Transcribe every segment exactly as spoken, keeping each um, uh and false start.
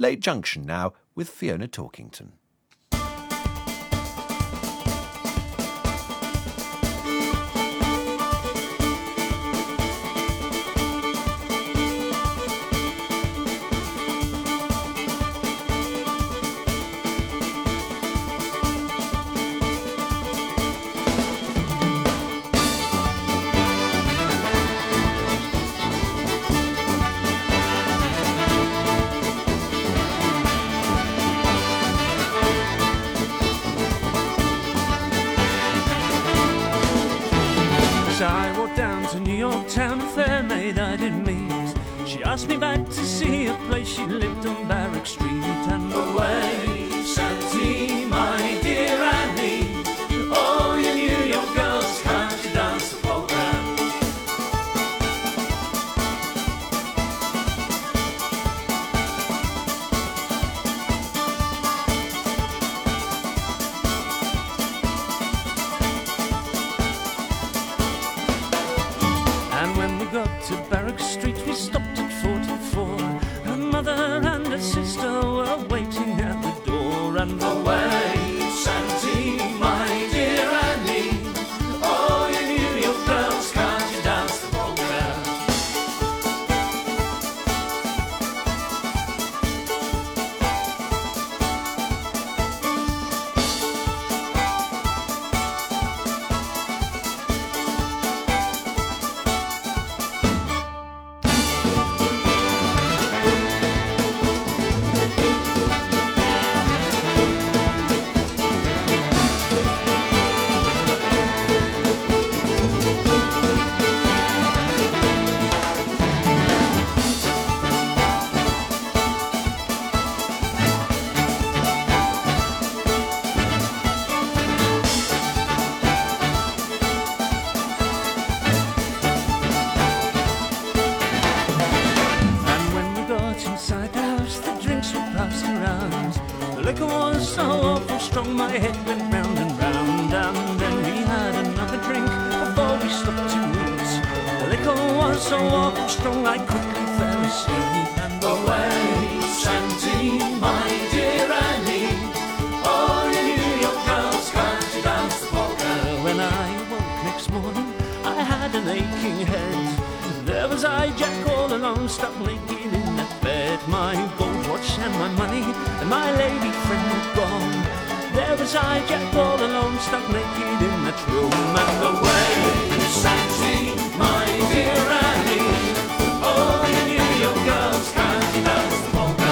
Late Junction now with Fiona Talkington. I walked down to New York town, a fair maid I did meet. She asked me back to see a place she lived on Barrack Street. And away, Santee, my dear Annie, oh, you New York girls, can't you dance the polka? And when we got to Barrack Street, we stopped at forty-four. Her mother and her sister were waiting at the door. And away, Santee, my dear Annie, oh, you New York girls, can't you dance the polka? And when we got inside the house, the drinks were passed around. The liquor was so awful strong, my head went round and round. And then we had another drink before we stopped to eat. The liquor was so awful strong, I quickly fell asleep. And away, Santee, my dear Annie, oh, you New York girls, can't you dance the polka? When I awoke next morning, I had an aching head. There was I, Jack, all alone, stuck naked in that bed. My gold watch and my money and my lady friend were gone. There was I, Jack, all alone, stuck naked in that room. And away, Santee, my dear Annie, oh, you New York girls, can't you dance the polka?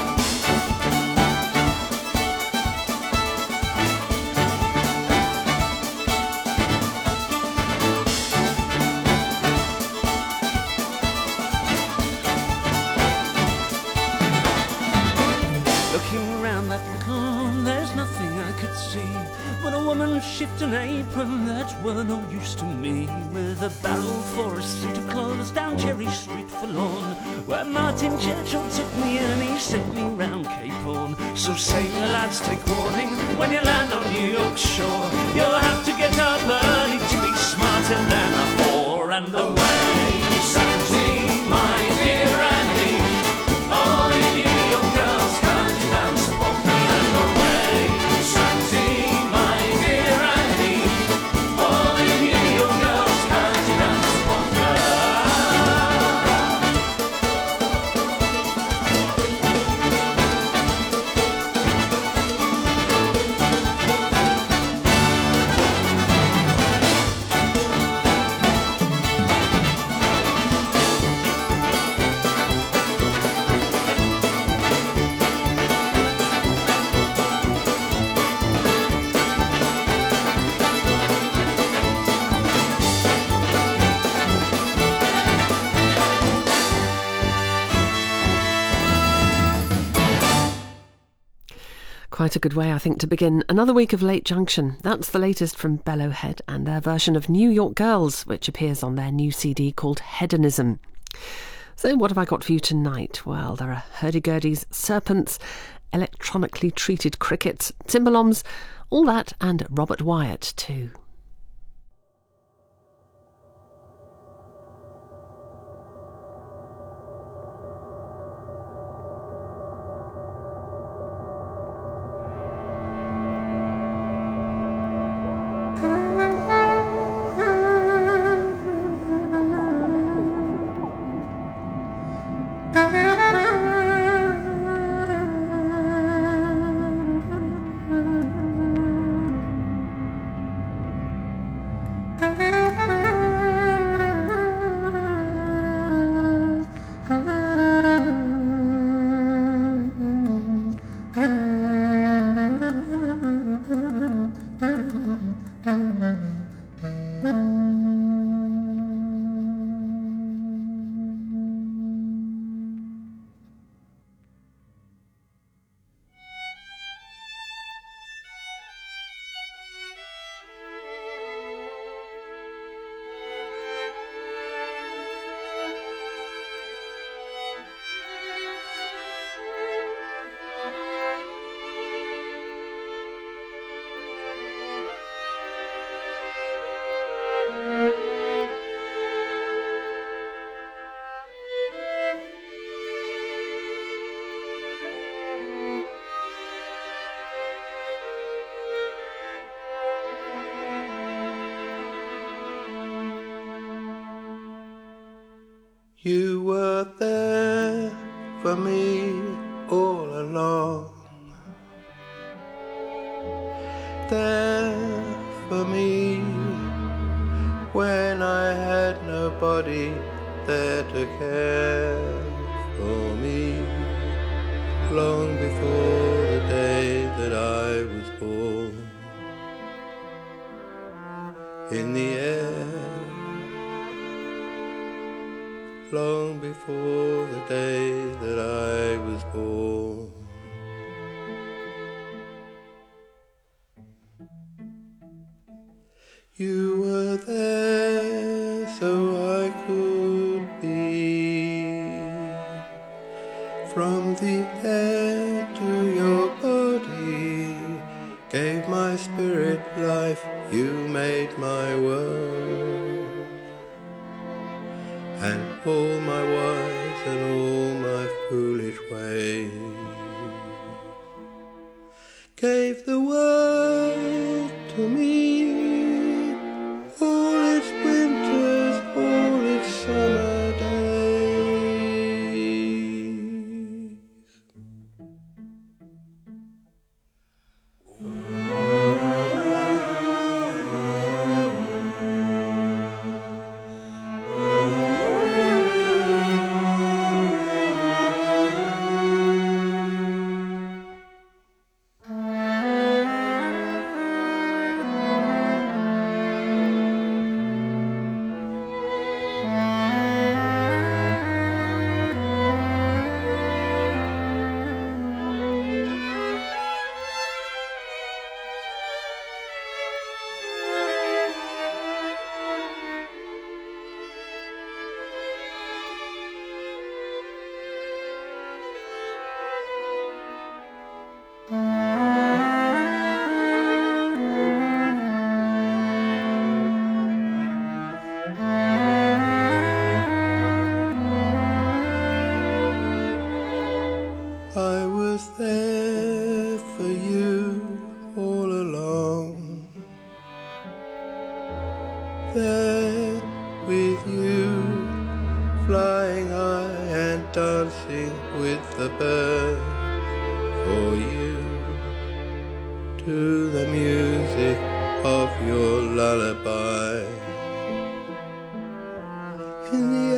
Looking around that little room, there's nothing I could see but a woman shift an apron that were no use to me. With a barrel for a suit of clothes down Cherry Street forlorn, where Martin Churchill took me and he sent me round Cape Horn. So sailor lads, take warning, when you land on New York shore, you'll have to get up early to be smarter than a whore. And away, Santee, my dear Annie, all you New York girls, can't you dance the polka? And away, Santee, my dear Annie, all you New York girls, can't you dance the polka? Quite a good way, I think, to begin another week of Late Junction. That's the latest from Bellowhead and their version of New York Girls, which appears on their new C D called Hedonism. So what have I got for you tonight? Well, there are hurdy-gurdies, serpents, electronically treated crickets, Timberloms, all that, and Robert Wyatt too. You were there for me all along, there for me when I had nobody there to care for me, long before the day that I was born. In the air, long before the day that I was born. You were there so I could be, from the air to your body, gave my spirit life, you made my world, and all my wise and all my foolish ways, gave the world to me, all its winters, all its summer days. I was there for you all along, there with you, flying high and dancing with the birds, for you, to the music of your lullaby. In the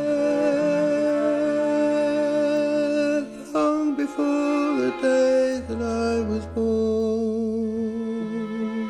air, long before the day that I was born.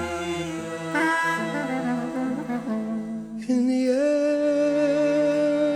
In the air,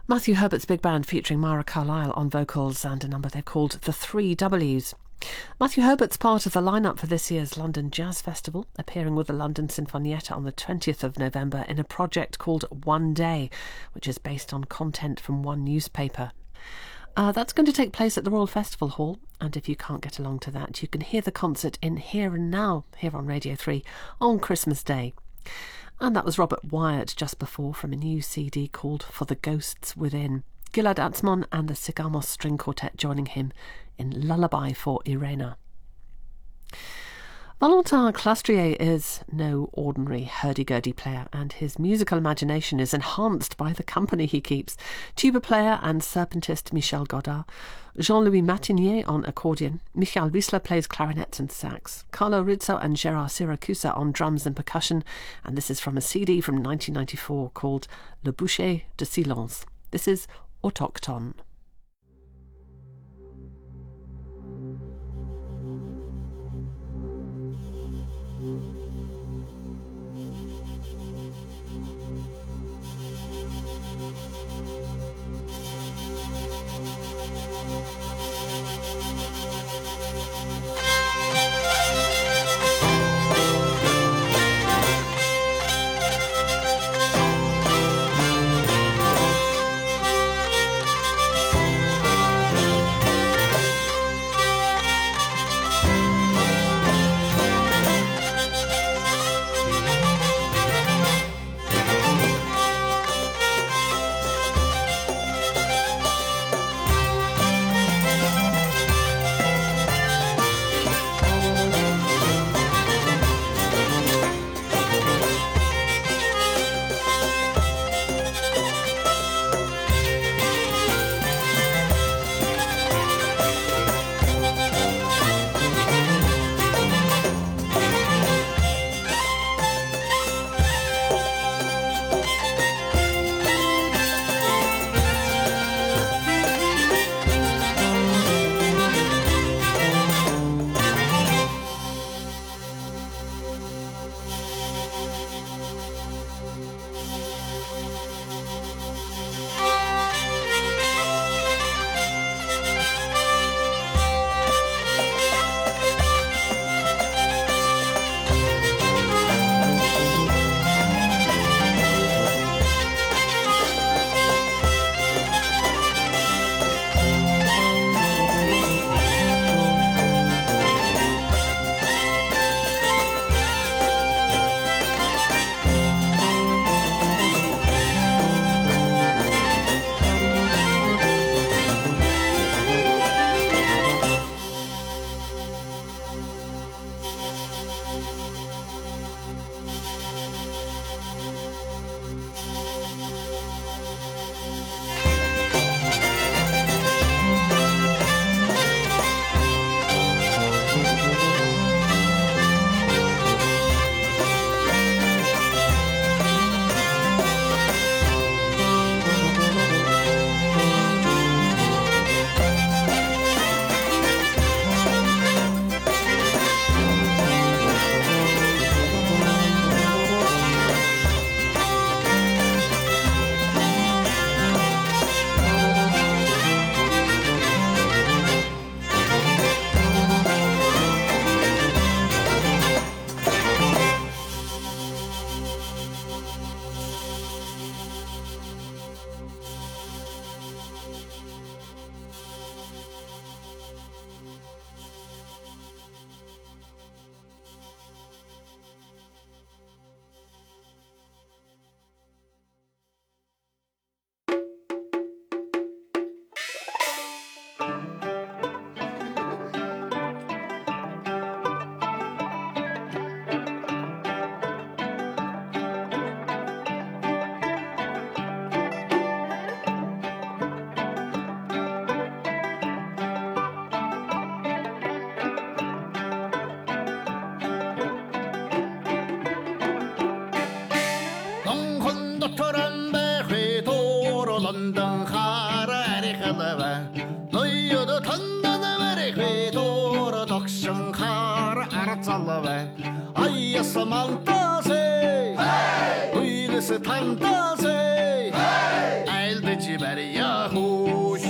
Matthew Herbert's big band featuring Myra Carlisle on vocals and a number they've called the Three W's. Matthew Herbert's part of the lineup for this year's London Jazz Festival, appearing with the London Sinfonietta on the twentieth of November in a project called One Day, which is based on content from one newspaper. Uh, that's going to take place at the Royal Festival Hall, and if you can't get along to that, you can hear the concert in Here and Now, here on Radio three, on Christmas Day. And that was Robert Wyatt just before from a new C D called For the Ghosts Within. Gilad Atzmon and the Sigamos String Quartet joining him in Lullaby for Irena. Valentin Clastrier is no ordinary hurdy-gurdy player, and his musical imagination is enhanced by the company he keeps. Tuba player and serpentist Michel Godard, Jean-Louis Martinier on accordion, Michael Wiesler plays clarinets and sax, Carlo Rizzo and Gérard Siracusa on drums and percussion, and this is from a C D from nineteen ninety-four called Le Boucher de Silence. This is Autochtone. je berga hos.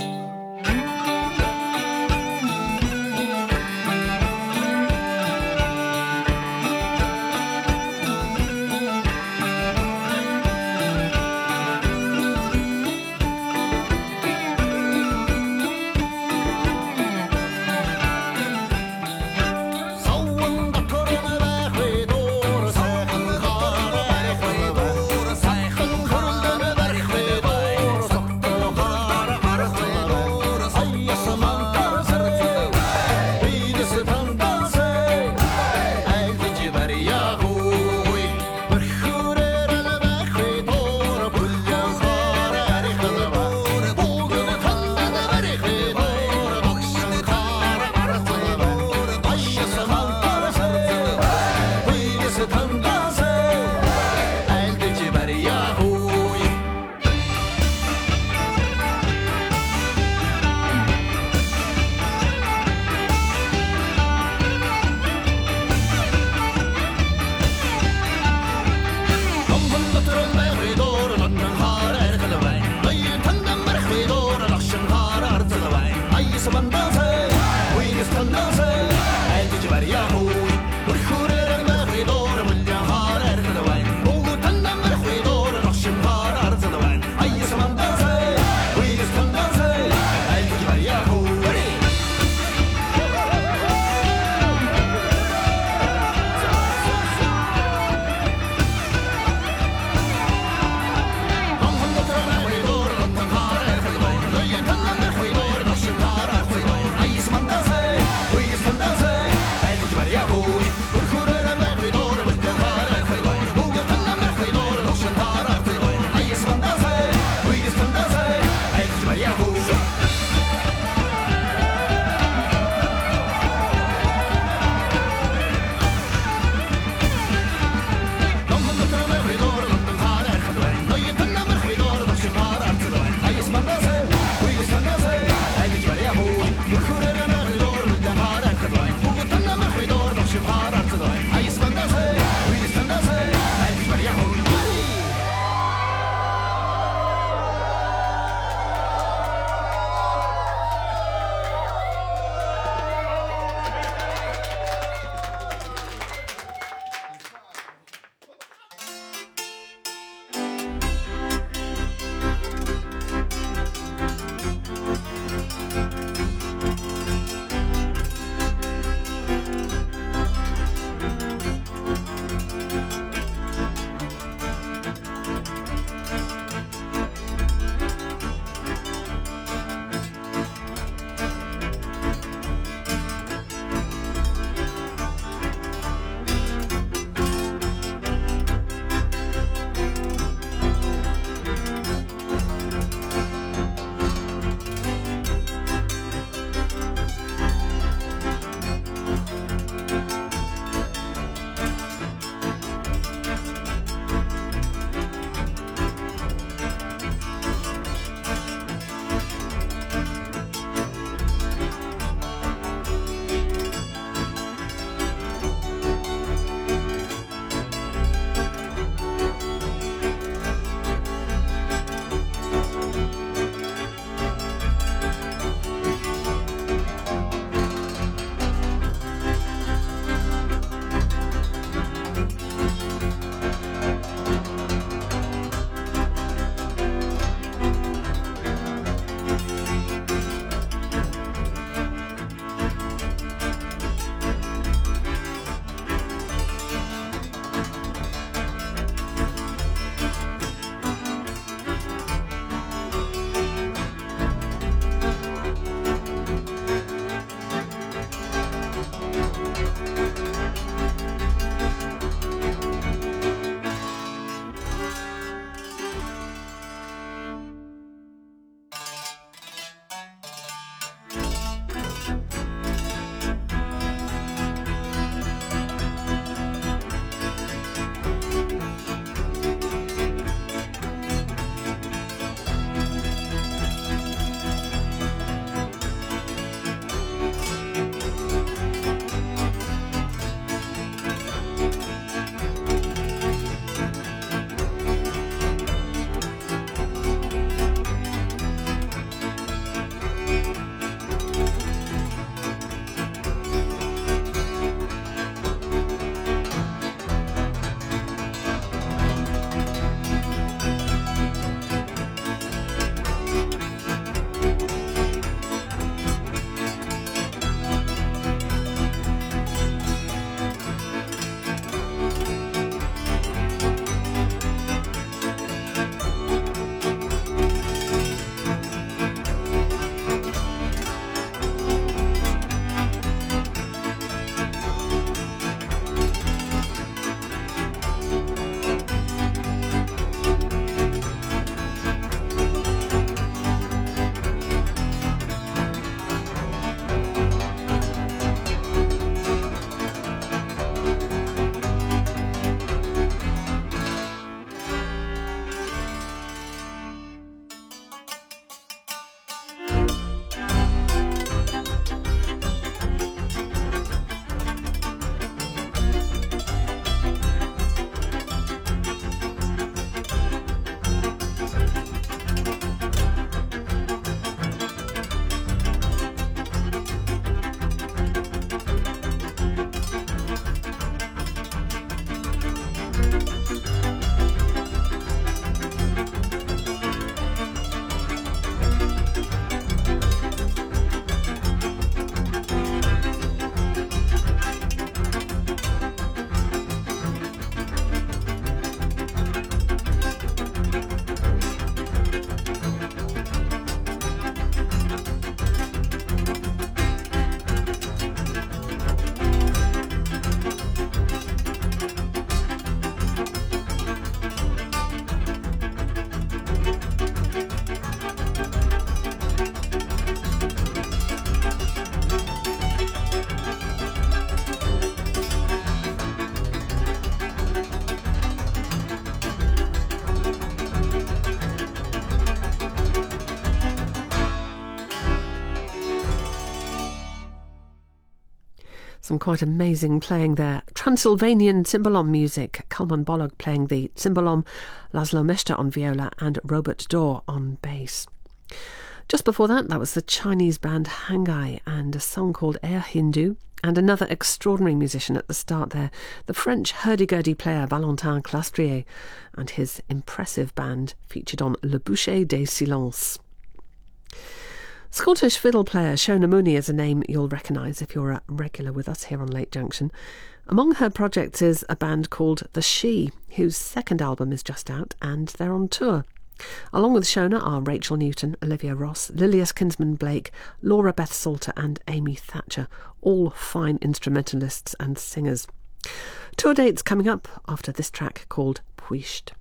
Some quite amazing playing there. Transylvanian cymbalom music. Kalman Bolog playing the cymbalom, Laszlo Mester on viola and Robert Dorr on bass. Just before that, that was the Chinese band Hangai and a song called Air Hindu, and another extraordinary musician at the start there, the French hurdy-gurdy player Valentin Clastrier and his impressive band featured on Le Boucher des Silences. Scottish fiddle player Shona Mooney is a name you'll recognise if you're a regular with us here on Late Junction. Among her projects is a band called The She, whose second album is just out and they're on tour. Along with Shona are Rachel Newton, Olivia Ross, Lilias Kinsman-Blake, Laura Beth Salter and Amy Thatcher, all fine instrumentalists and singers. Tour dates coming up after this track called Puisht.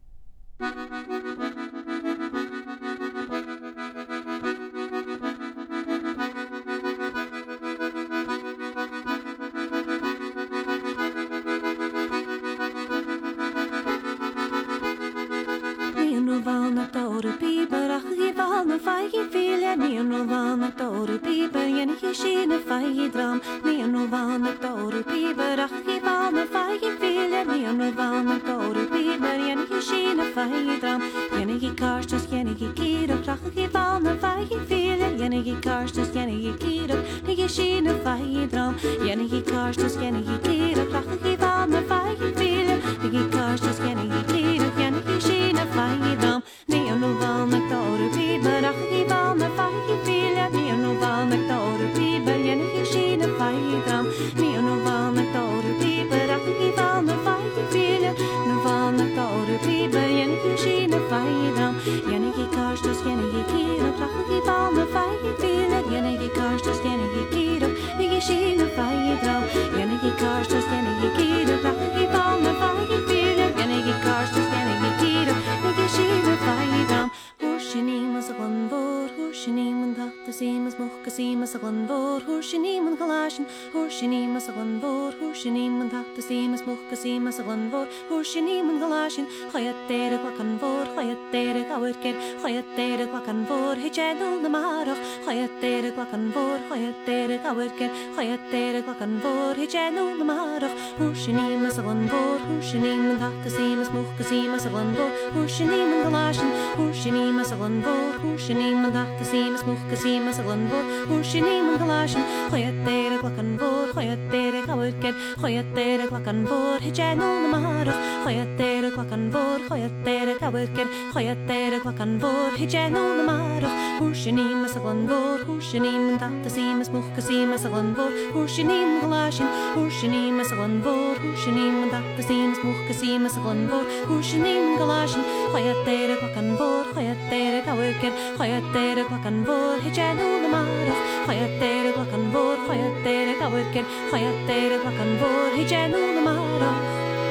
Valna toru piper, ach je valna feige vilja. Nino valna toru piper, jen je shine feige dram. Nino valna toru piper, ach je valna feige vilja. Nino valna toru piper, jen je shine feige dram. Jen je karstus, jen je kirop, ach je valna feige vilja. Jen je karstus, jen je kirop, je shine feige dram. Jen je karstus, jen je kirop, ach je valna feige vilja. Je karstus, jen je kirop, jen je shine feige dram. Nino valna toru piper, ach je valna feige vilja. Nino valna toru piper, jen je shine feige dram. Nino valna toru piper, ach je valna feige vilja. Nino valna toru piper, jen je shine feige dram. Jen je karstus, jen je kirop, ach je valna feige vilja. Jen je karstus, jen je kirop, je shine feige dram. Jen je karstus, jen je kirop, ach je valna feige vilja. Jen je karstus, jen je kirop, je shine feige dram. Húsinimas a glanvór, húsiniman tachtassimas muchkasimas a glanvór, húsiniman galashin, húsinimas a glanvór, húsiniman tachtassimas muchkasimas a glanvór, húsiniman galashin, chayatere glacanvór, chayatere gawerker, chayatere glacanvór, hichedul na marach, chayatere glacanvór, chayatere gawerker, chayatere glacanvór, hichedul na marach, húsinimas a glanvór, húsiniman tachtassimas muchkasimas a glanvór, húsiniman galashin, húsinimas a glanvór, húsiniman tachtassimas muchkasimas a glanvór, húsiniman galashin, chayatere glacanvór, chayatere gawerker, chayatere glacanvór, hichedul na marach, chayatere glacanvór, chayatere gawerker, chayatere glacanvór, hichedul na marach, húsinimas a glanvór, húsiniman tachtassimas muchkasimas a glanvór, húsiniman galashin, húsinimas a glanvór, húsiniman tachtassimas muchkasimas a glanvór, húsiniman galashin, chayatere glacanvór, chayatere gawerker, chayatere glacanvór, hichedul na marach, chayatere glacanvór, chayatere gawerker, chayatere glacanvór, hichedul na marach.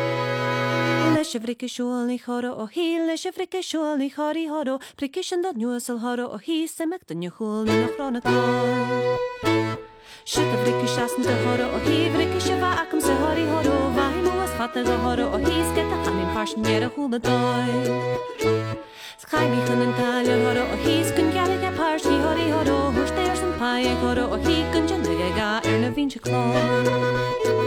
Leis vrike shulni choro o hi, leis vrike shulni chori horo, prikishan dod newsel horo o hi, semek den chulni noch rona koi. Shita vrike shasn de horo o hi, vrike shiva akam se hori horo, vai muas fata de horo o hi, sketa hanin farschen jere hula doi. Skai mi chunnen talja horo o hi, skun gale ge parshi hori horo, hurs der som paie horo o hi, kun jen de ga erne vinche kloi.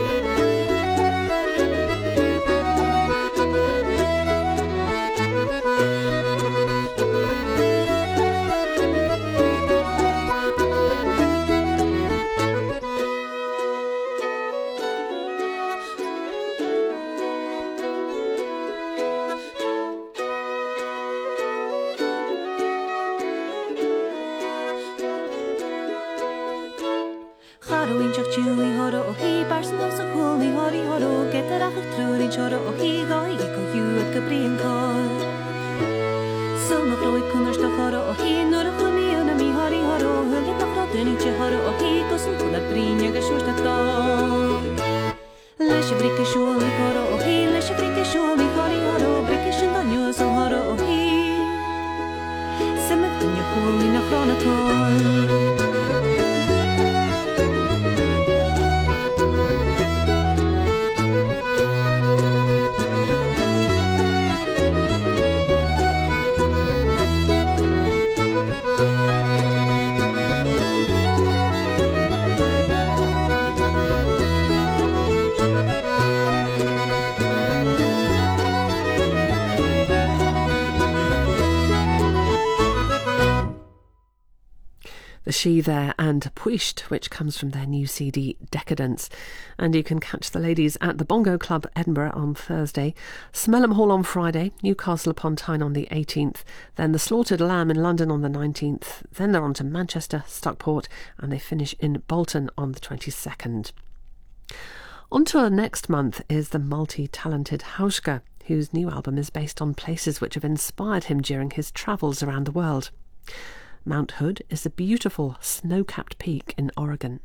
Chewy horo o hi, barsen of so cool, ni hori horo, get it off of through each horo o hi, go, go you at Capri and Coy. So no flow it kunners to horo o hi, nor a flumi on a mi hori horo, who get off the niche horo o hi, go some to the brin, you get short at all. Lesh bricke shuli horo o hi, lesh bricke shuli hori horo, bricke shundan you so horo o hi. Semet in your cool in a chronotoy. She There and Puisht, which comes from their new C D Decadence. And you can catch the ladies at the Bongo Club Edinburgh on Thursday, Smellham Hall on Friday, Newcastle upon Tyne on the eighteenth, then the Slaughtered Lamb in London on the nineteenth, then they're on to Manchester, Stockport, and they finish in Bolton on the twenty-second. On tour next month is the multi-talented Hauschka, whose new album is based on places which have inspired him during his travels around the world. Mount Hood is a beautiful snow-capped peak in Oregon.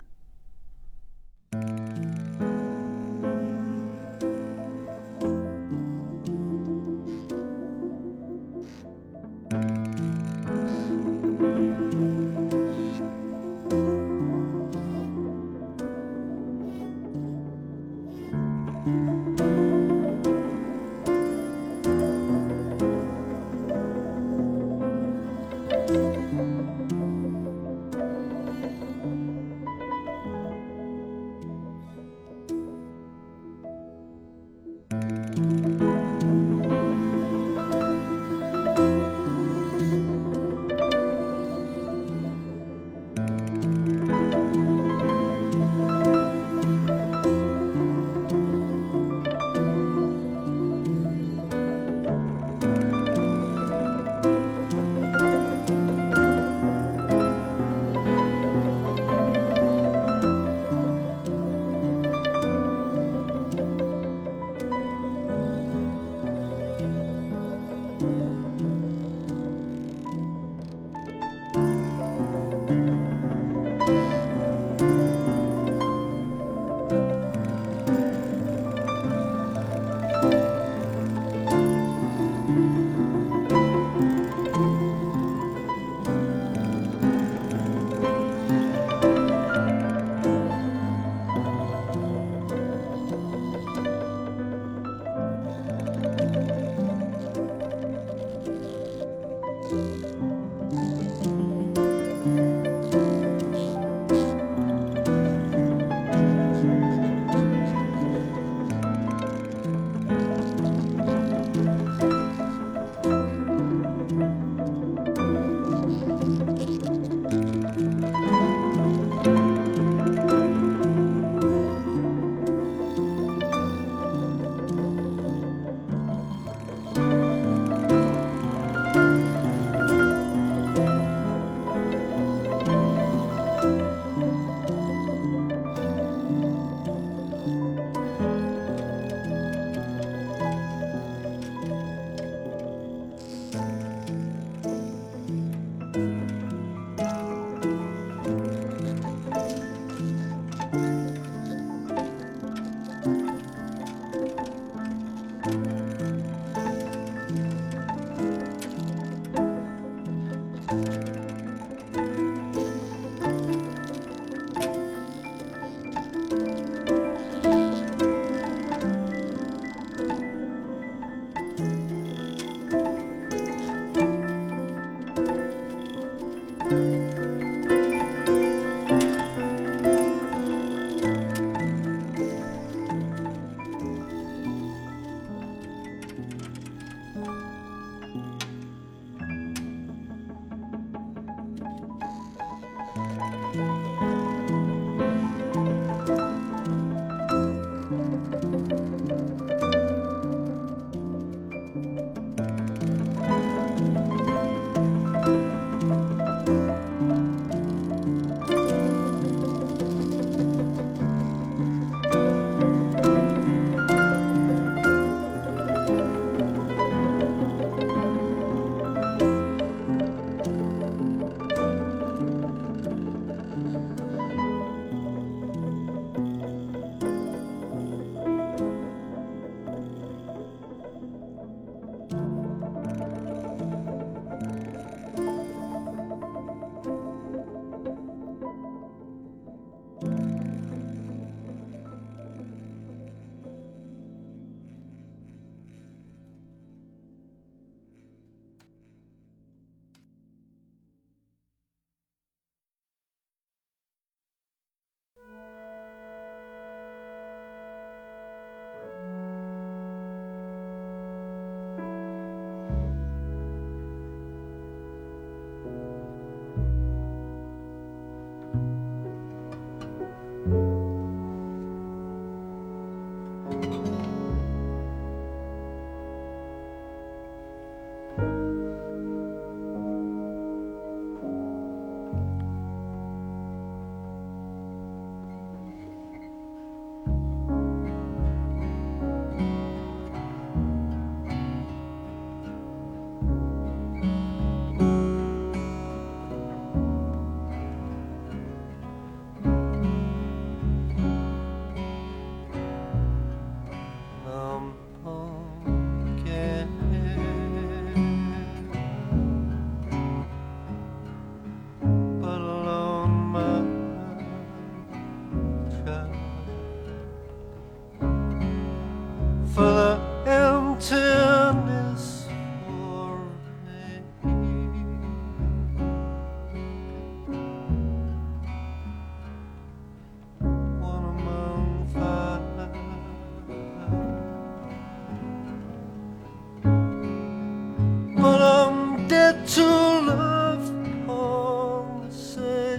to love on the sea.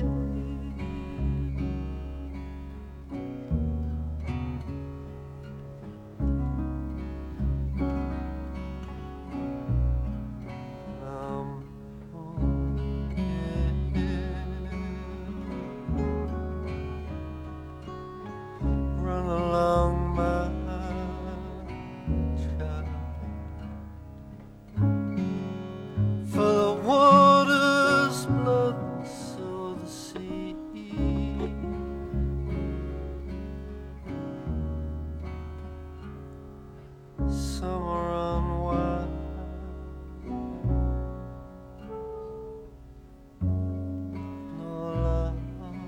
Um, yeah. Run along my child, for the water's blood, so the sea. Summer on wild, no love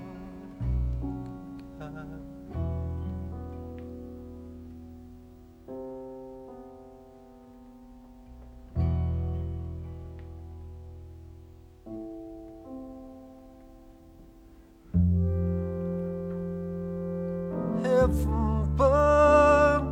guide. Heaven burn,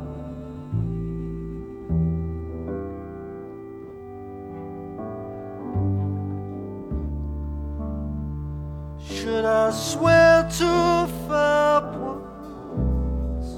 should I swear to fair words?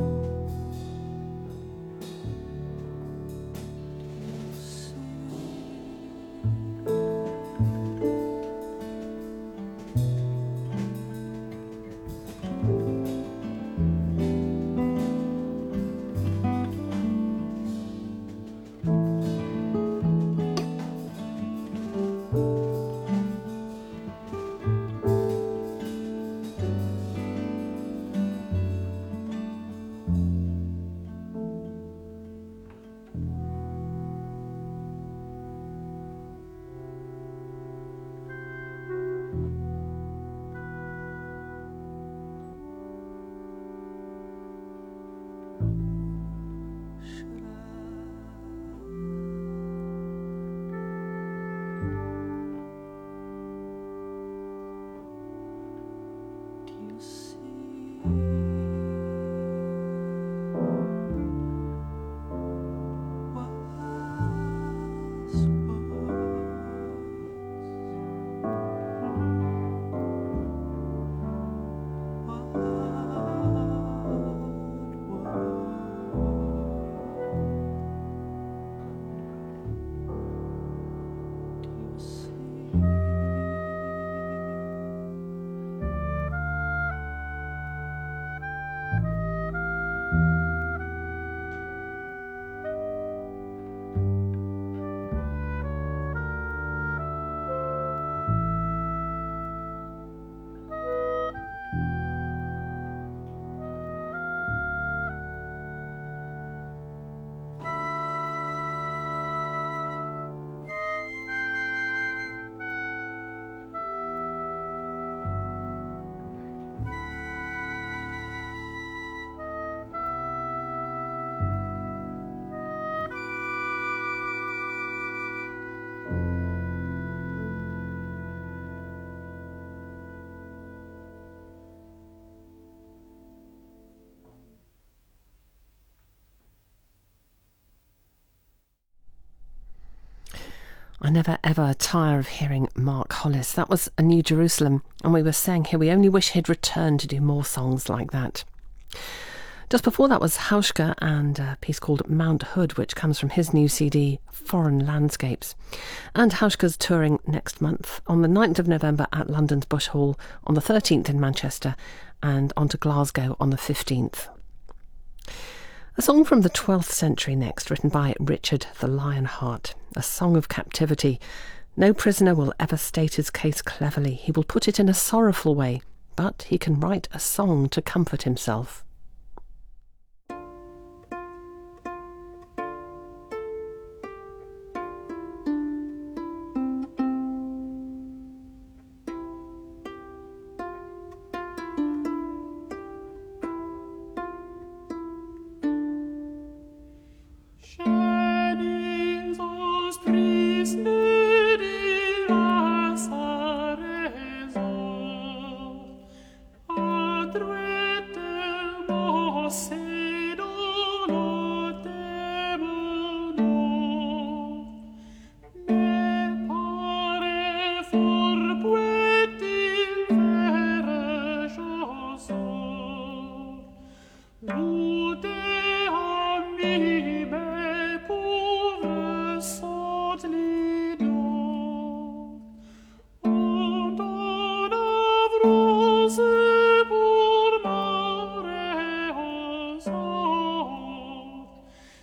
I never ever tire of hearing Mark Hollis. That was A New Jerusalem, and we were saying here we only wish he'd returned to do more songs like that. Just before that was Hauschka and a piece called Mount Hood, which comes from his new C D, Foreign Landscapes. And Hauschka's touring next month, on the ninth of November at London's Bush Hall, on the thirteenth in Manchester, and on to Glasgow on the fifteenth. A song from the twelfth century next, written by Richard the Lionheart, a song of captivity. No prisoner will ever state his case cleverly. He will put it in a sorrowful way, but he can write a song to comfort himself. Adrete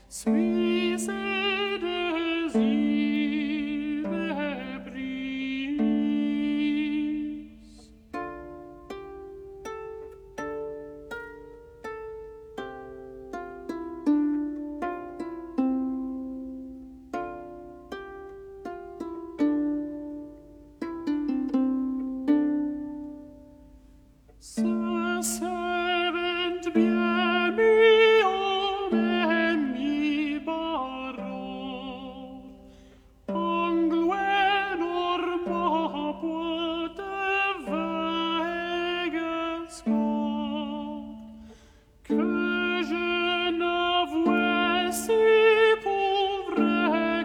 suis et désir et brise. Ce servent bien mi homem mi baron, angluen orma pote vagues que je n'avouais si pauvre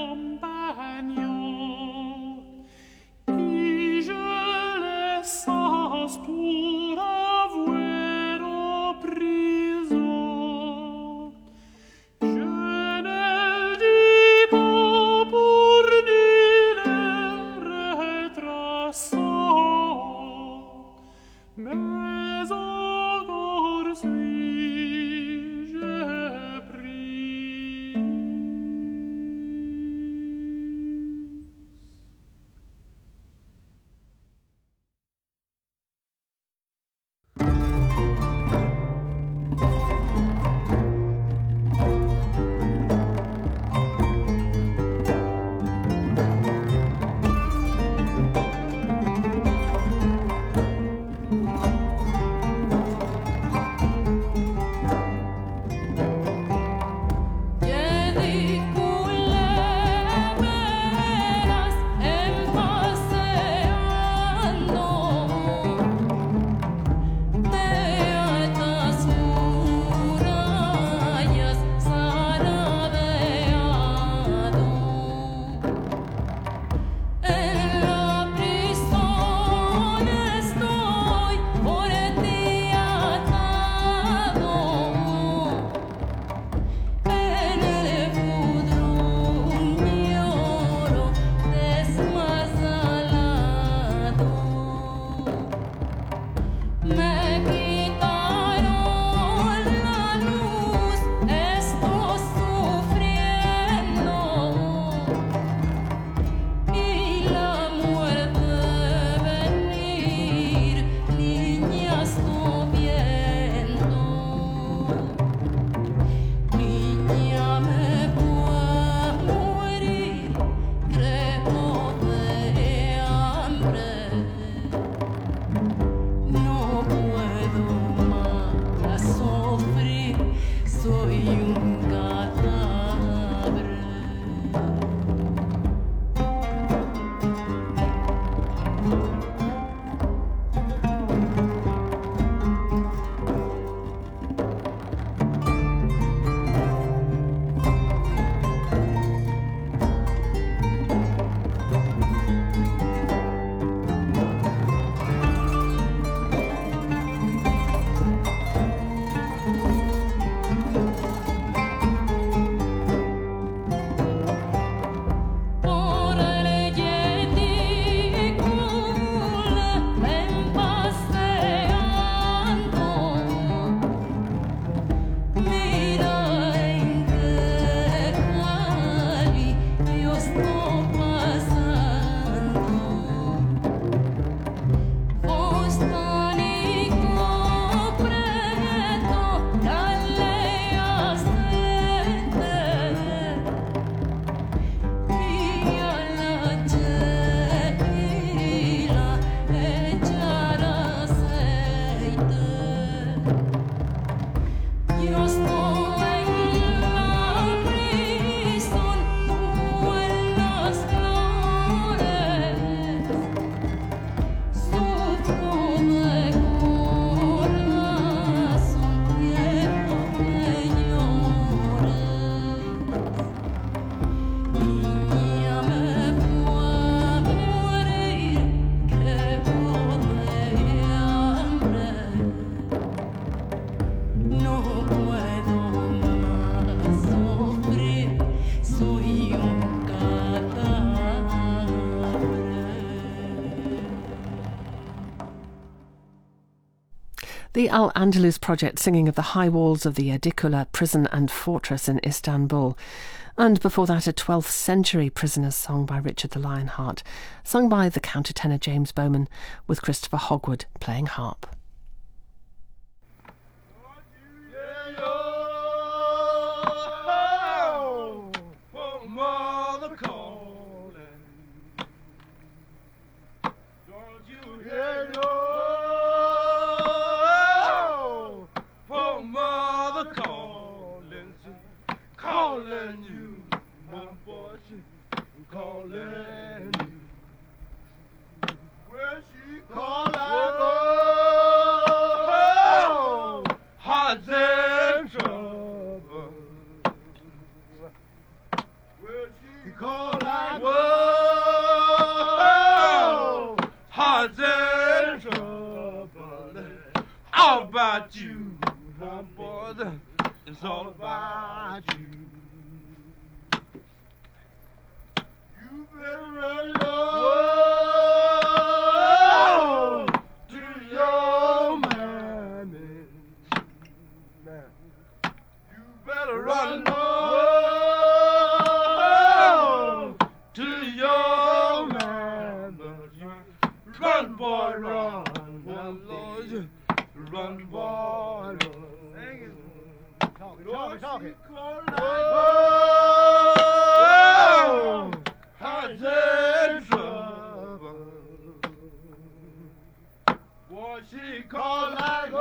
compagnon, qui je laissas pour avouer aux prisons. Je ne le dis pas pour nul retraçant, mais encore suis-je pris. The Al Andalus Project singing of the high walls of the Edicula prison and fortress in Istanbul. And before that, a twelfth century prisoner's song by Richard the Lionheart, sung by the countertenor James Bowman, with Christopher Hogwood playing harp. Calling you, my boy, she calling you. Where she call I go, heart's in trouble. Where she call I go, heart's in trouble. All about you, my boy, it's all about you. You better run low to your mammy. You better run low to your mammy. Run, boy, run, run, Lord, run, boy, run. Talking, talking, talking. Oh, heart's in trouble. What she call like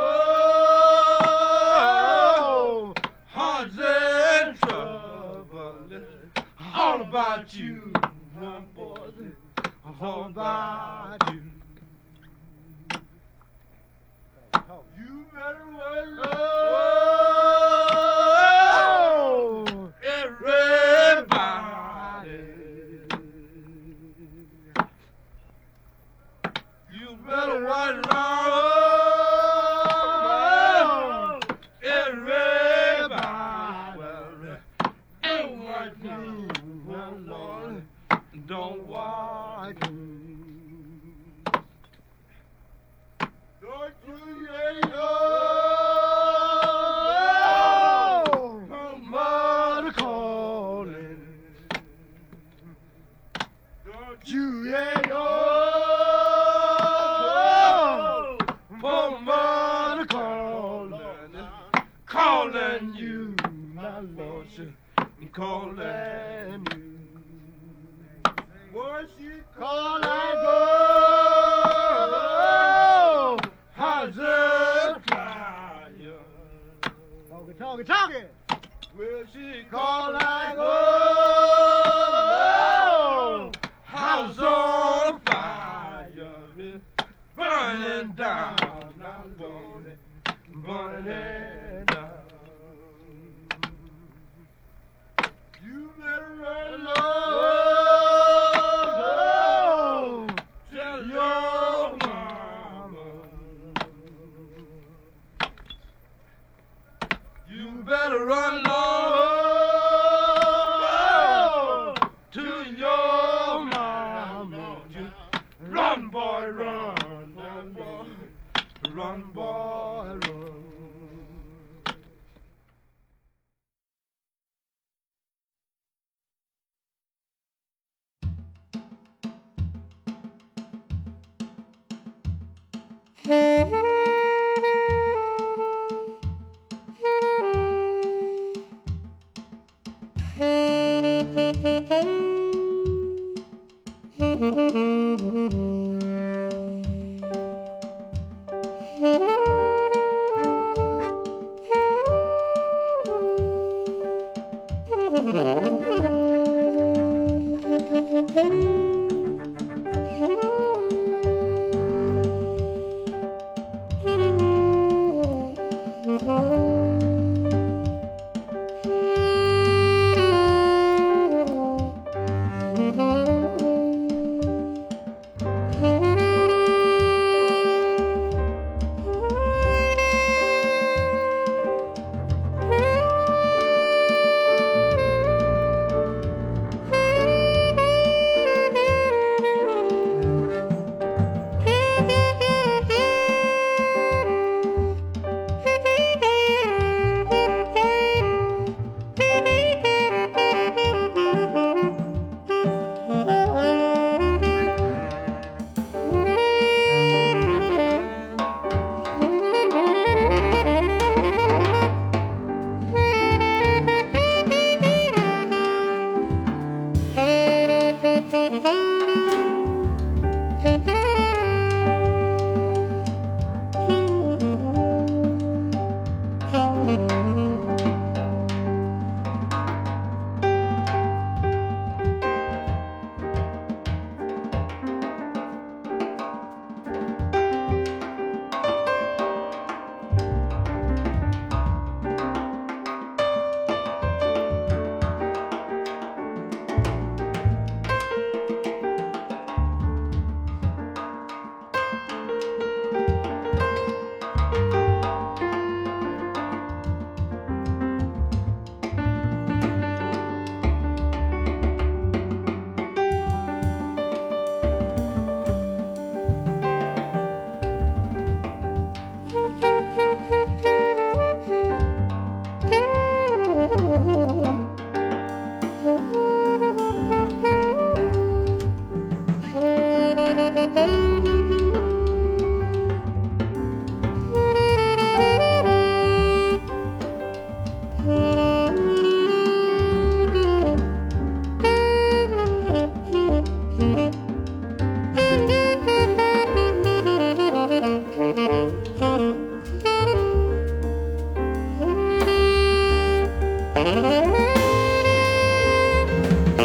oh, heart's in trouble. All about you, my boy. All about you. You better run low. Everybody, you better run low. Everybody, ain't what you want, Lord, don't want you. Don't you hear your mother calling? Don't you hear your mother calling? Calling you, my Lord, calling you. What she call I go? How's it fire? Talking, talking, talking. Will she call I go? House on fire, burning down, I'm burning, burning down. You better run low, tell your mama. You better run low to your mama. Run, boy, run, run, boy, run, boy, run.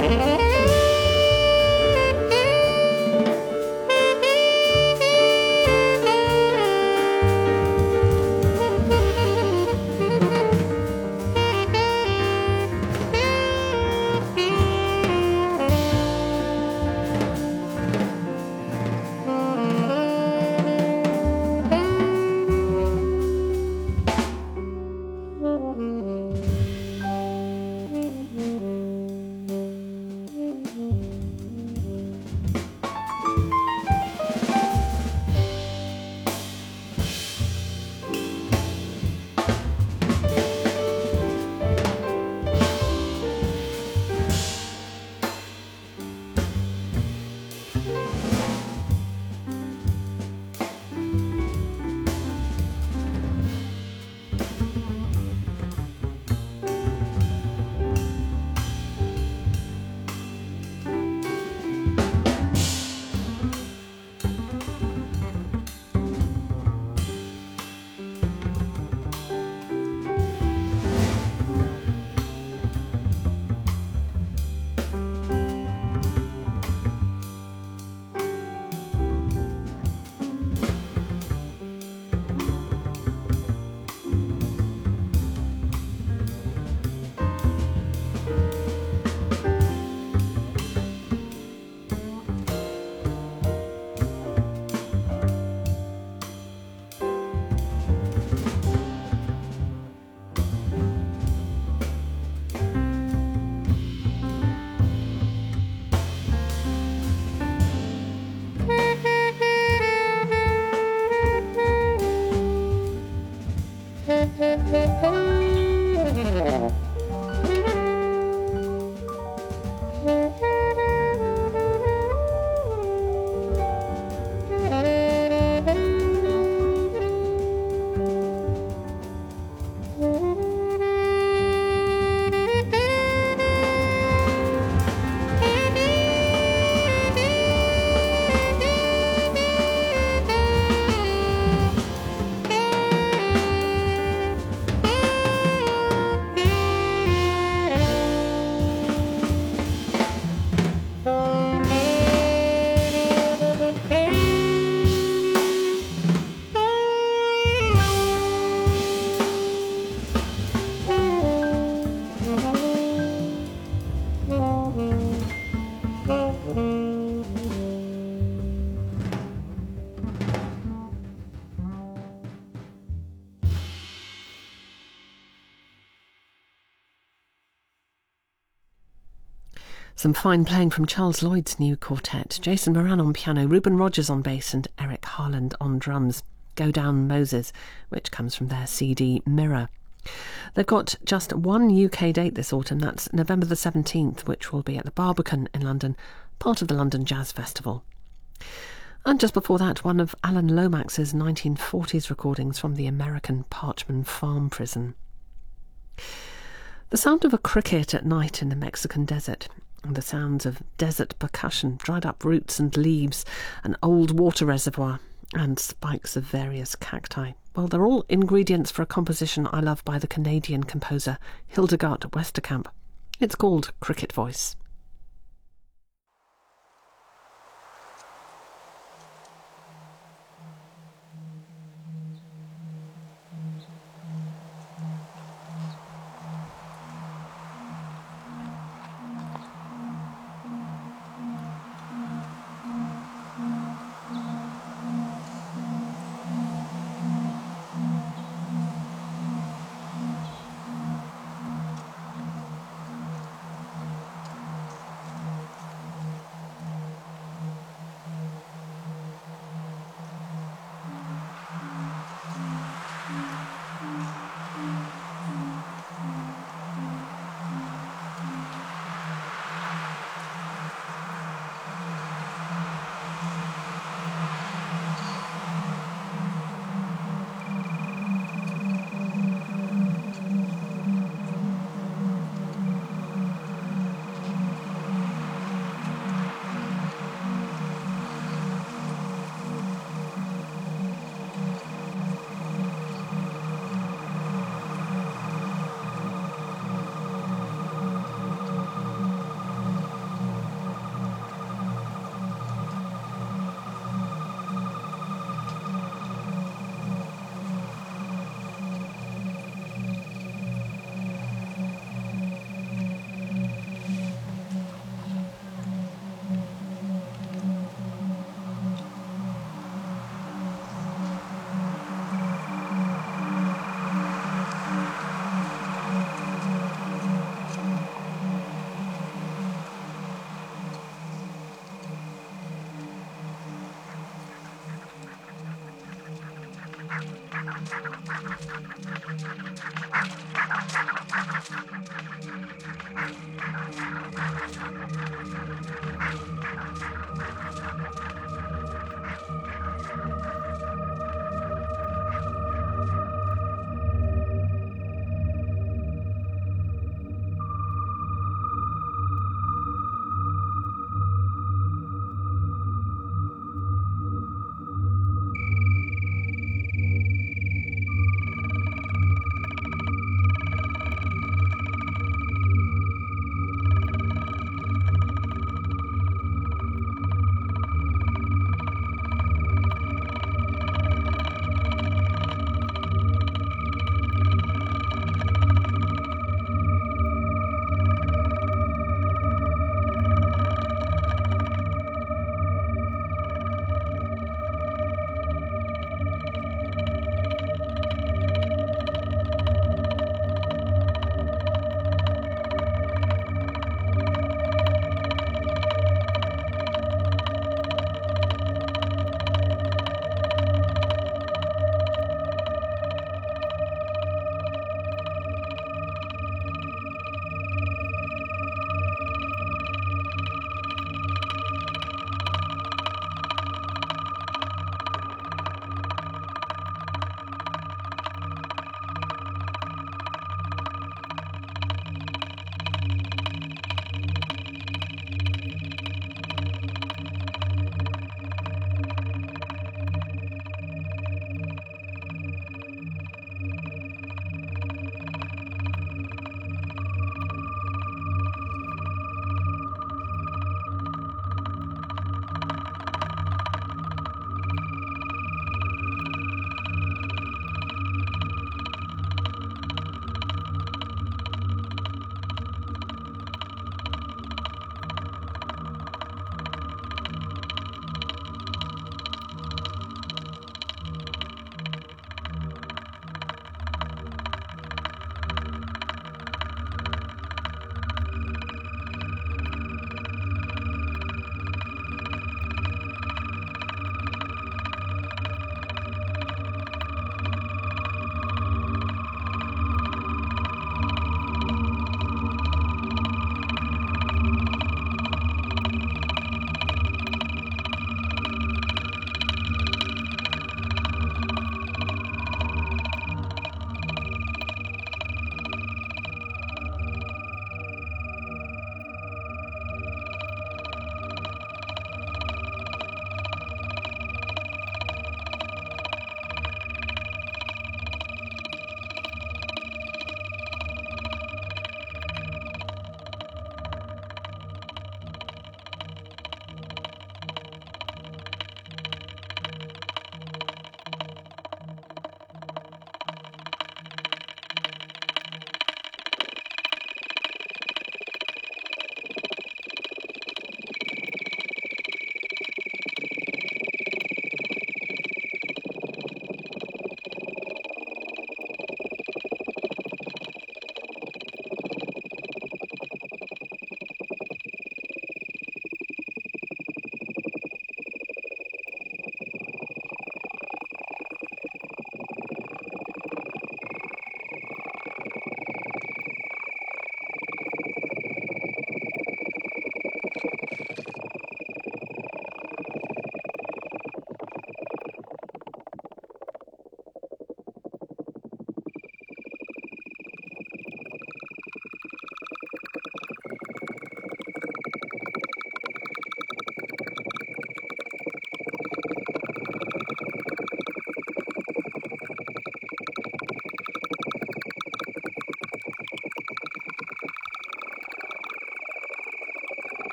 Some fine playing from Charles Lloyd's new quartet. Jason Moran on piano, Reuben Rogers on bass and Eric Harland on drums. Go Down Moses, which comes from their C D Mirror. They've got just one U K date this autumn, that's November the seventeenth, which will be at the Barbican in London, part of the London Jazz Festival. And just before that, one of Alan Lomax's nineteen forties recordings from the American Parchman Farm Prison. The sound of a cricket at night in the Mexican desert, and the sounds of desert percussion, dried up roots and leaves, an old water reservoir, and spikes of various cacti. Well, they're all ingredients for a composition I love by the Canadian composer Hildegard Westerkamp. It's called Cricket Voice.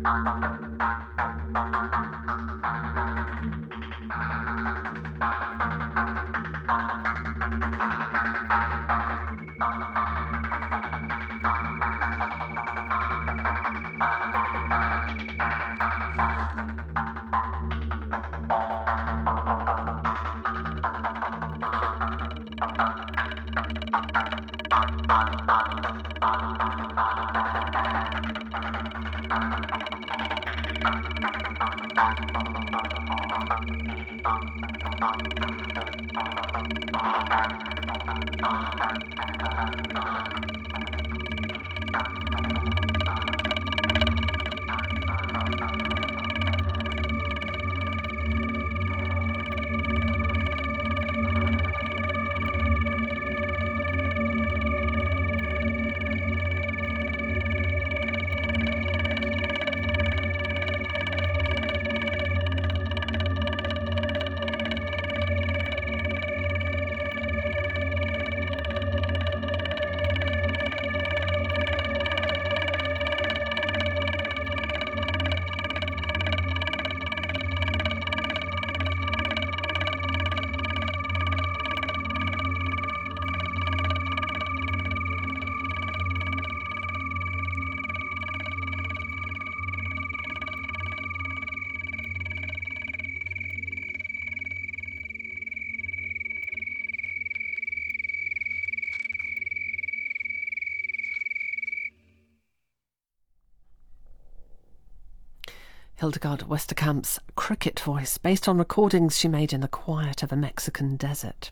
Hildegard Westerkamp's cricket voice, based on recordings she made in the quiet of a Mexican desert.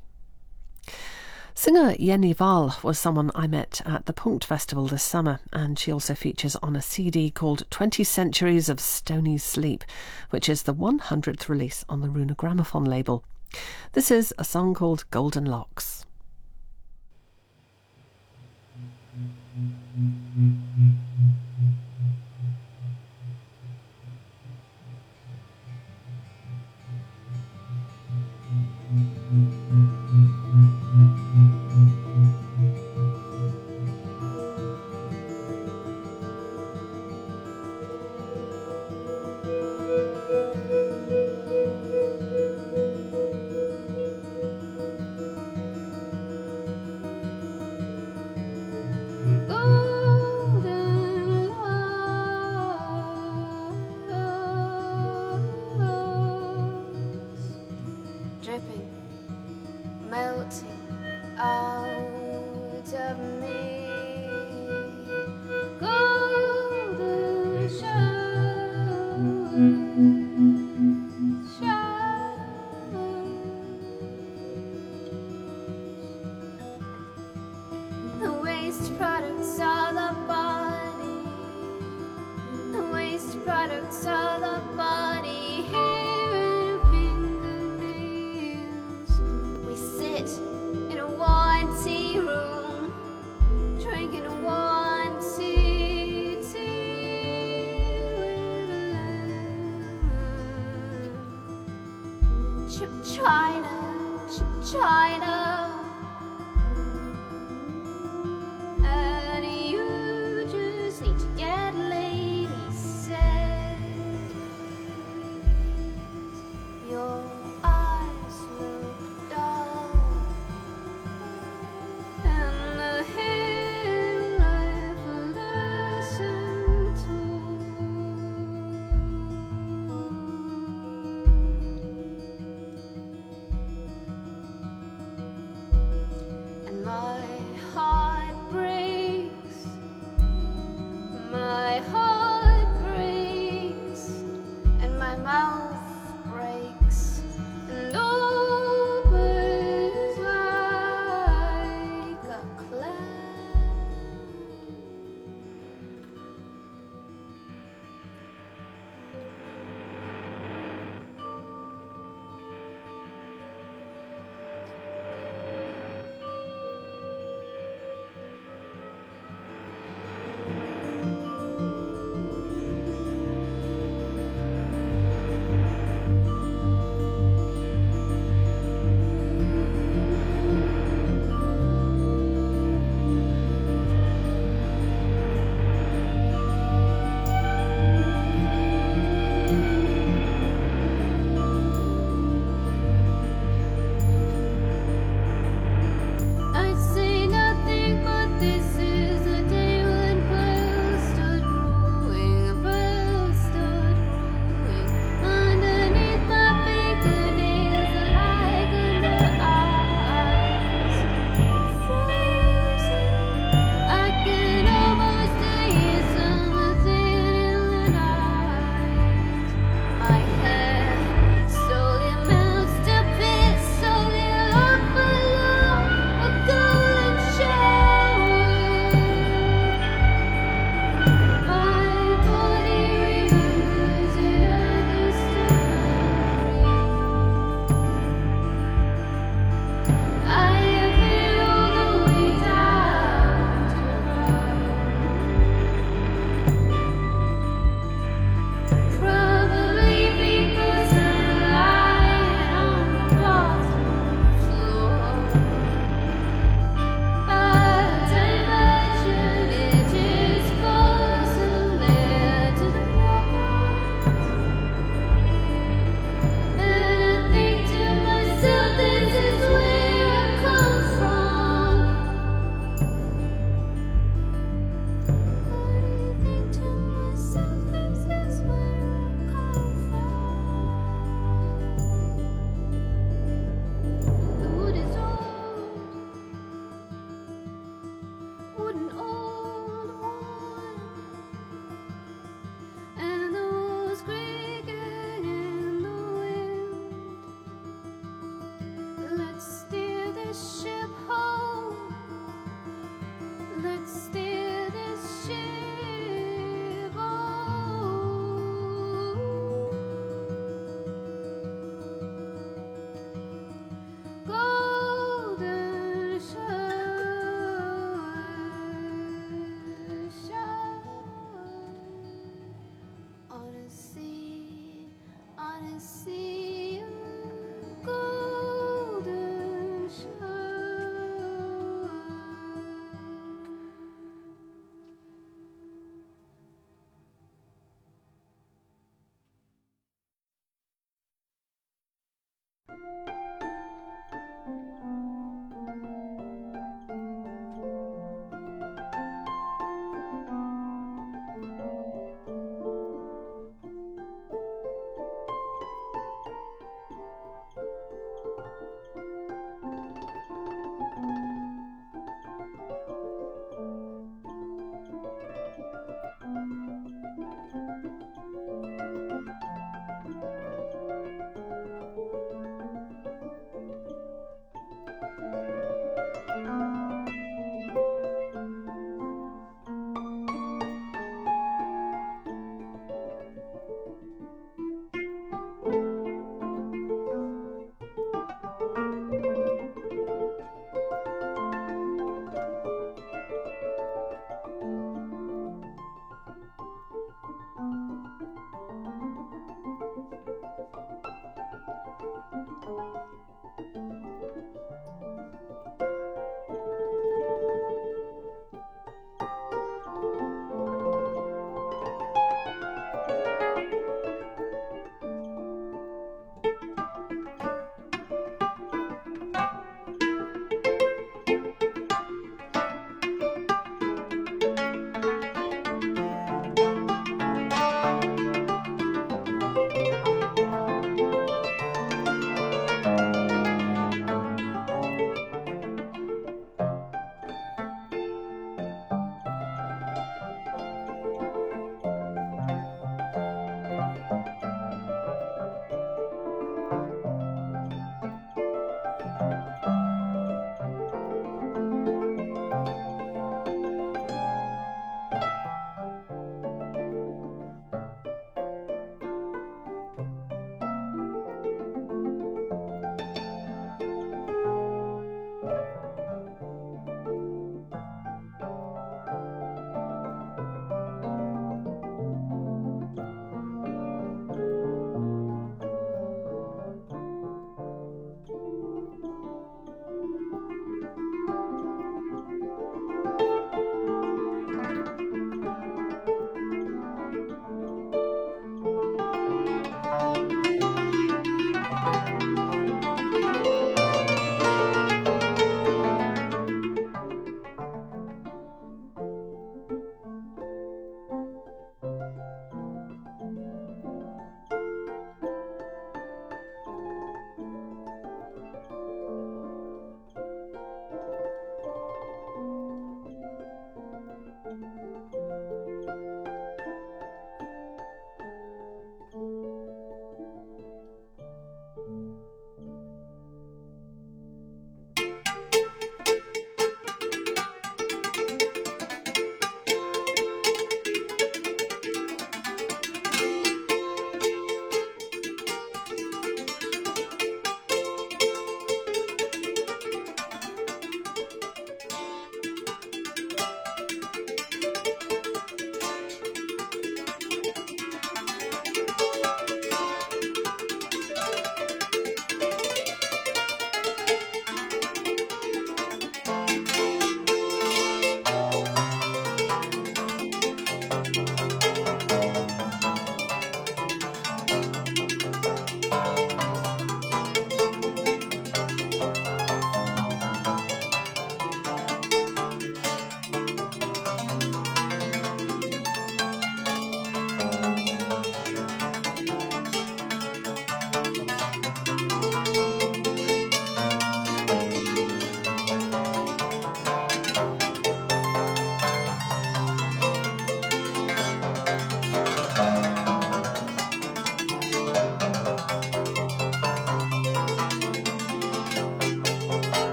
Singer Jenny Wahl was someone I met at the Punkt Festival this summer, and she also features on a C D called twenty Centuries of Stony Sleep, which is the one hundredth release on the Runa Gramophone label. This is a song called Golden Locks. I see a golden shore.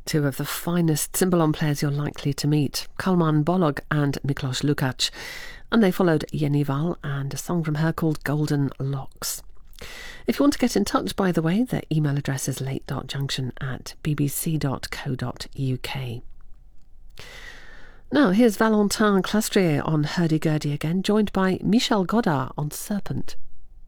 Two of the finest cymbalom players you're likely to meet, Kalman Bolog and Miklos Lukacs, and they followed Jenny Val and a song from her called Golden Locks. If you want to get in touch, by the way, the email address is late.junction at bbc.co.uk. Now, here's Valentin Clastrier on Hurdy-Gurdy again, joined by Michel Godard on Serpent.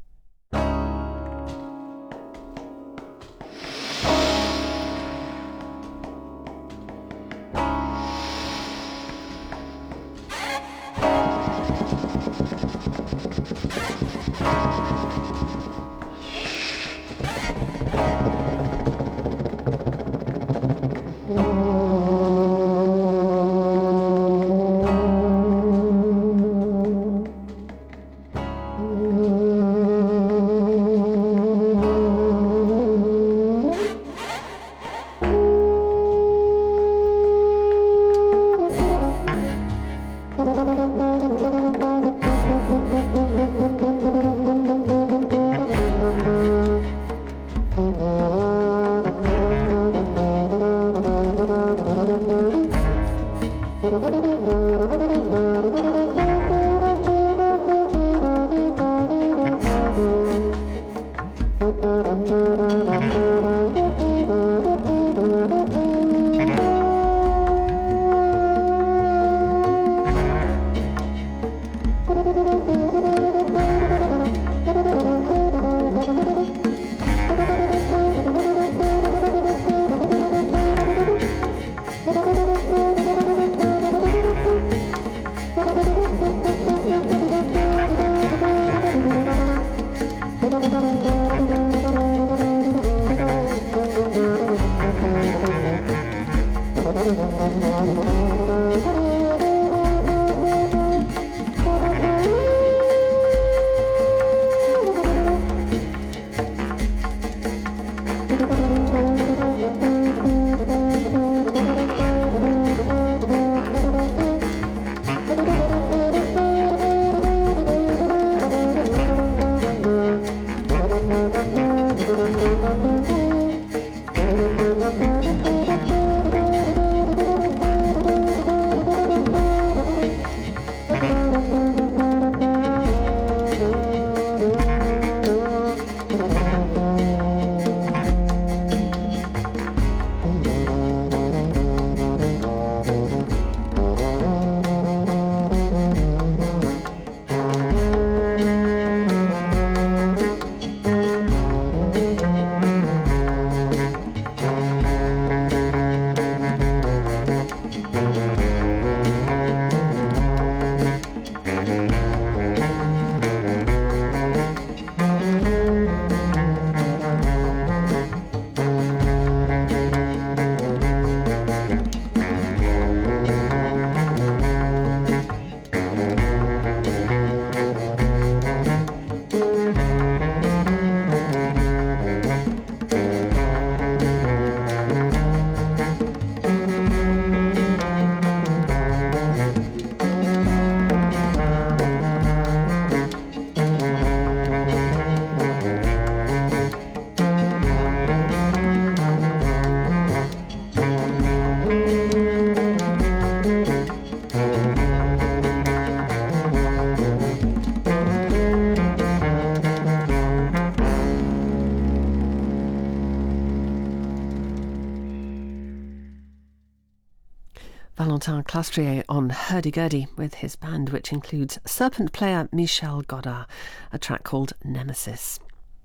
Valentin Clastrier on Hurdy-Gurdy with his band, which includes Serpent player Michel Godard, a track called Nemesis.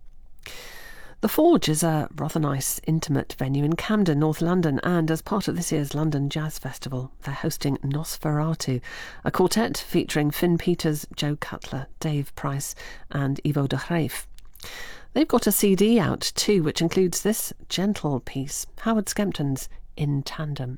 The Forge is a rather nice, intimate venue in Camden, North London, and as part of this year's London Jazz Festival, they're hosting Nosferatu, a quartet featuring Finn Peters, Joe Cutler, Dave Price and Ivo de Graef. They've got a C D out too, which includes this gentle piece, Howard Skempton's In Tandem.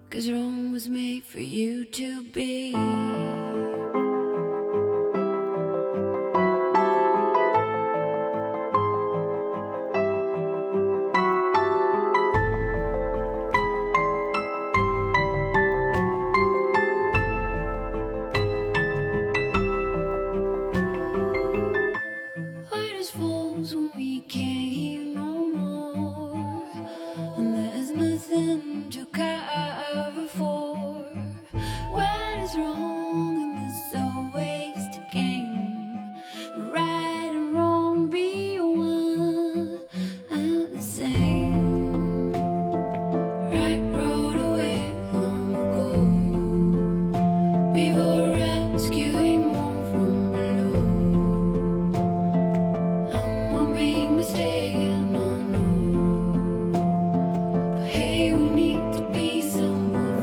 'cause Rome was made for you to be. White as wolves when we can't hear no more, and there's nothing to cover for. What is wrong in this so wasted game? Right and wrong be one and the same. Right road away long ago, before rescuing more from below. I'm a big mistake, and I know. But hey, we need to be somewhat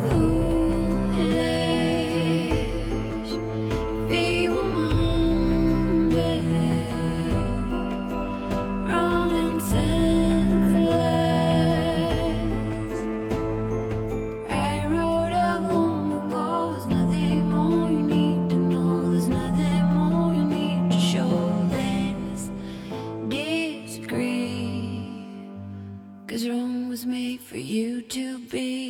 foolish. Be woman, babe, wrong and senseless. Right road up long ago. There's nothing more you need to know. There's nothing more you need to show. Let's disagree, 'cause Rome was made for you to be.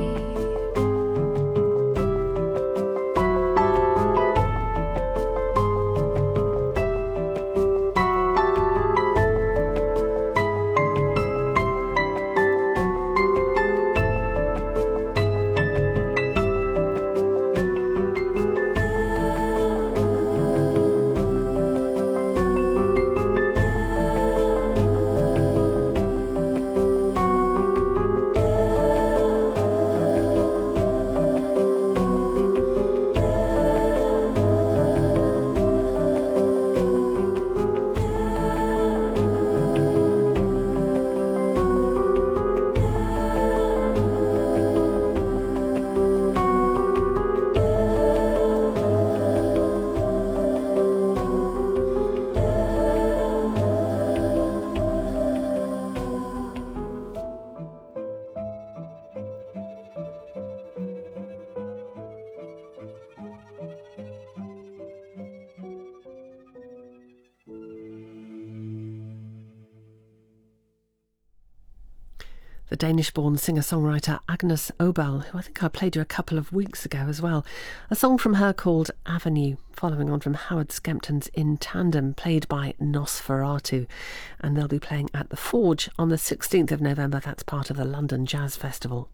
The Danish-born singer-songwriter Agnes Obel, who I think I played you a couple of weeks ago as well. A song from her called Avenue, following on from Howard Skempton's In Tandem, played by Nosferatu. And they'll be playing at the Forge on the sixteenth of November. That's part of the London Jazz Festival.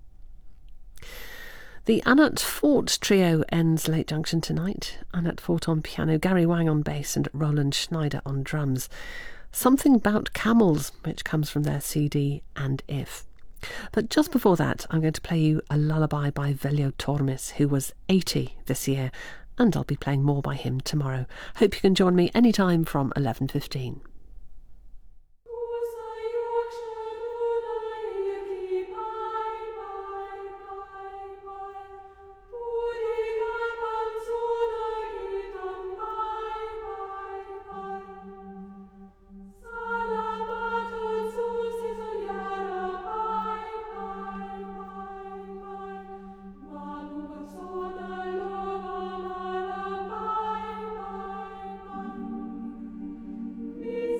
The Anat Fort trio ends Late Junction tonight. Anat Fort on piano, Gary Wang on bass and Roland Schneider on drums. Something About Camels, which comes from their C D And If. But just before that, I'm going to play you a lullaby by Veljo Tormis, who was eighty this year, and I'll be playing more by him tomorrow. Hope you can join me anytime from eleven fifteen. Bye.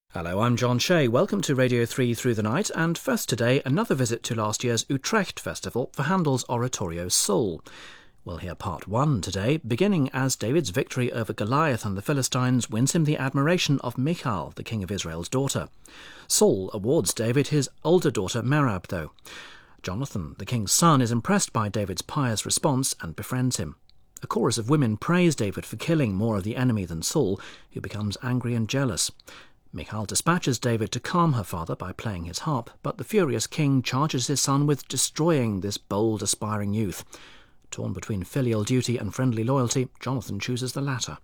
Hello, I'm John Shea. Welcome to Radio three Through the Night, and first today, another visit to last year's Utrecht Festival for Handel's oratorio Saul. We'll hear part one today, beginning as David's victory over Goliath and the Philistines wins him the admiration of Michal, the king of Israel's daughter. Saul awards David his older daughter Merab, though. Jonathan, the king's son, is impressed by David's pious response and befriends him. A chorus of women praise David for killing more of the enemy than Saul, who becomes angry and jealous. Michal dispatches David to calm her father by playing his harp, but the furious king charges his son with destroying this bold, aspiring youth. Torn between filial duty and friendly loyalty, Jonathan chooses the latter.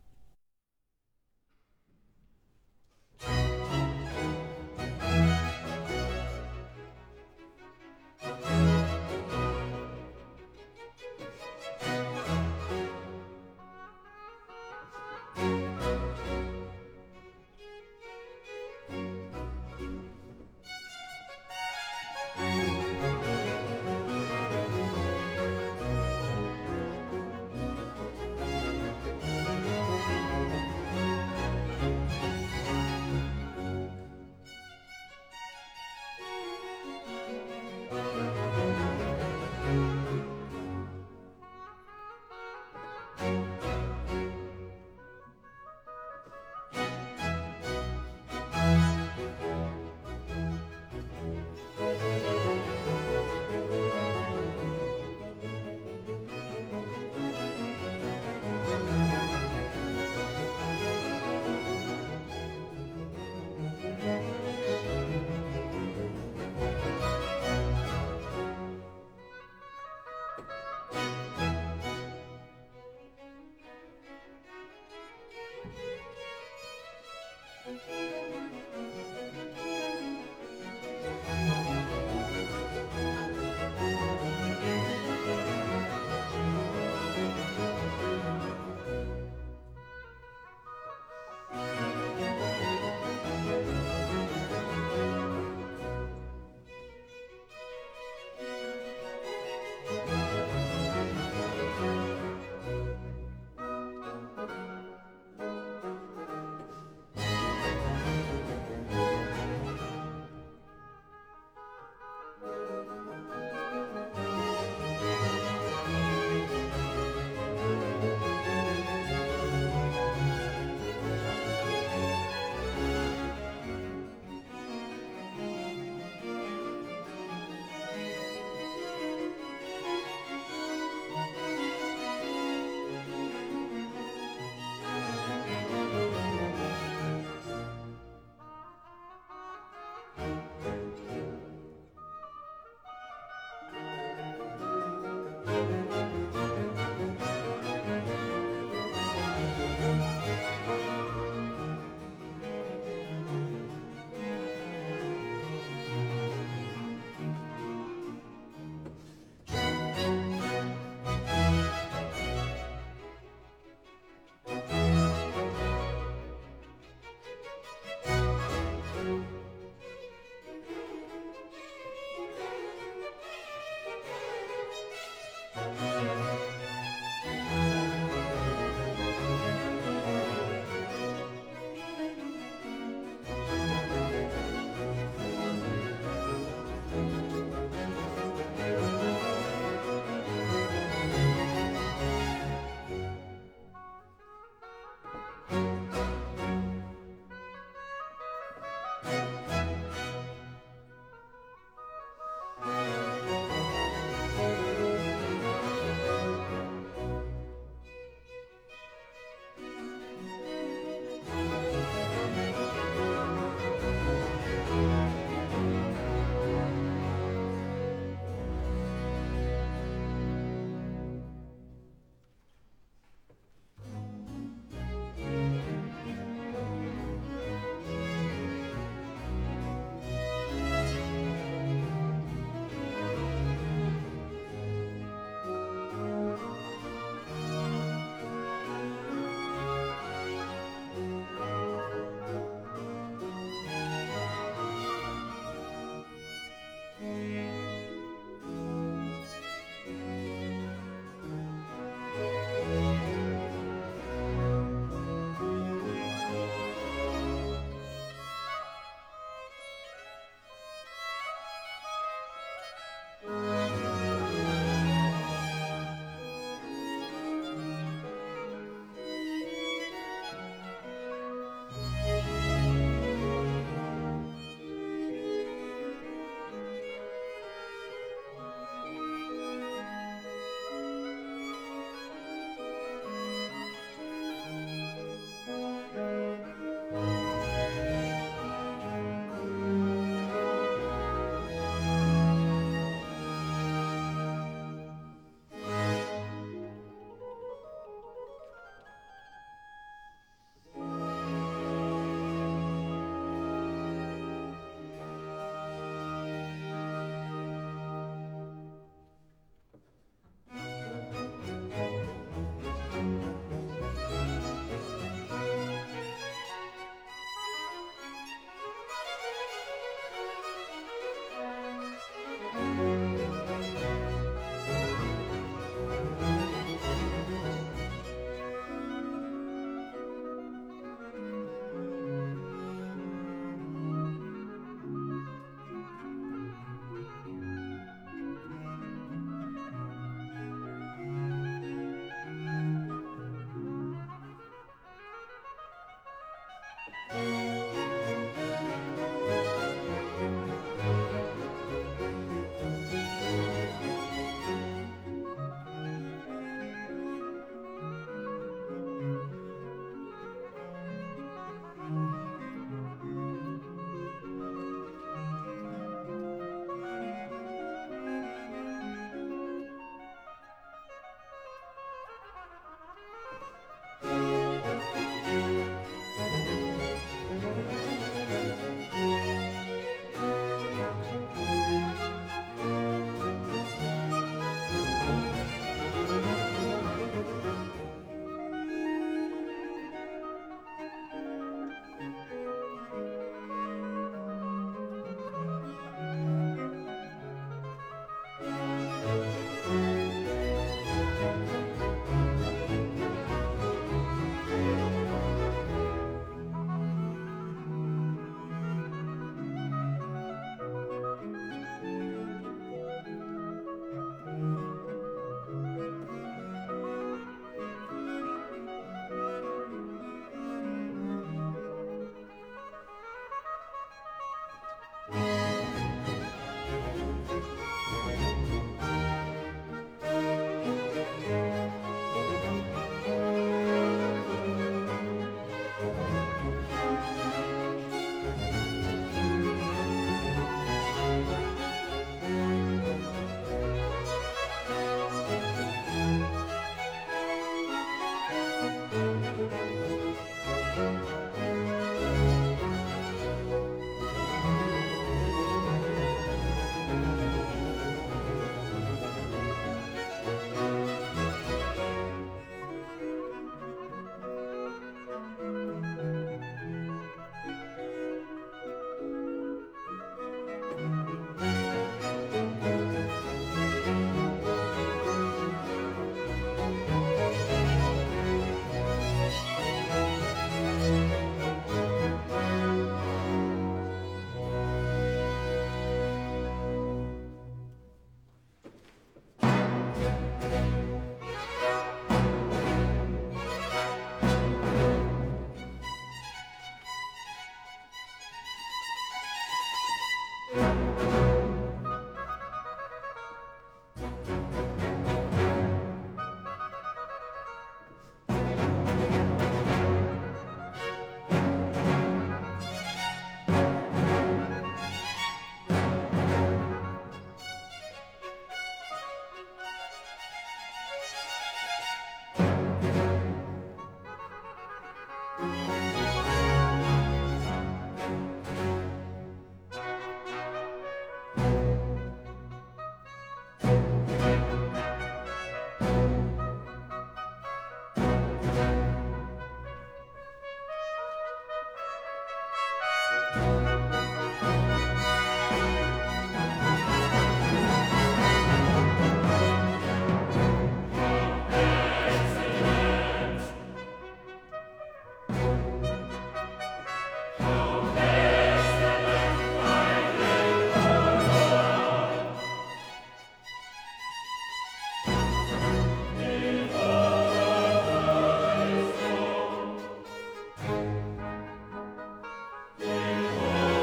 Oh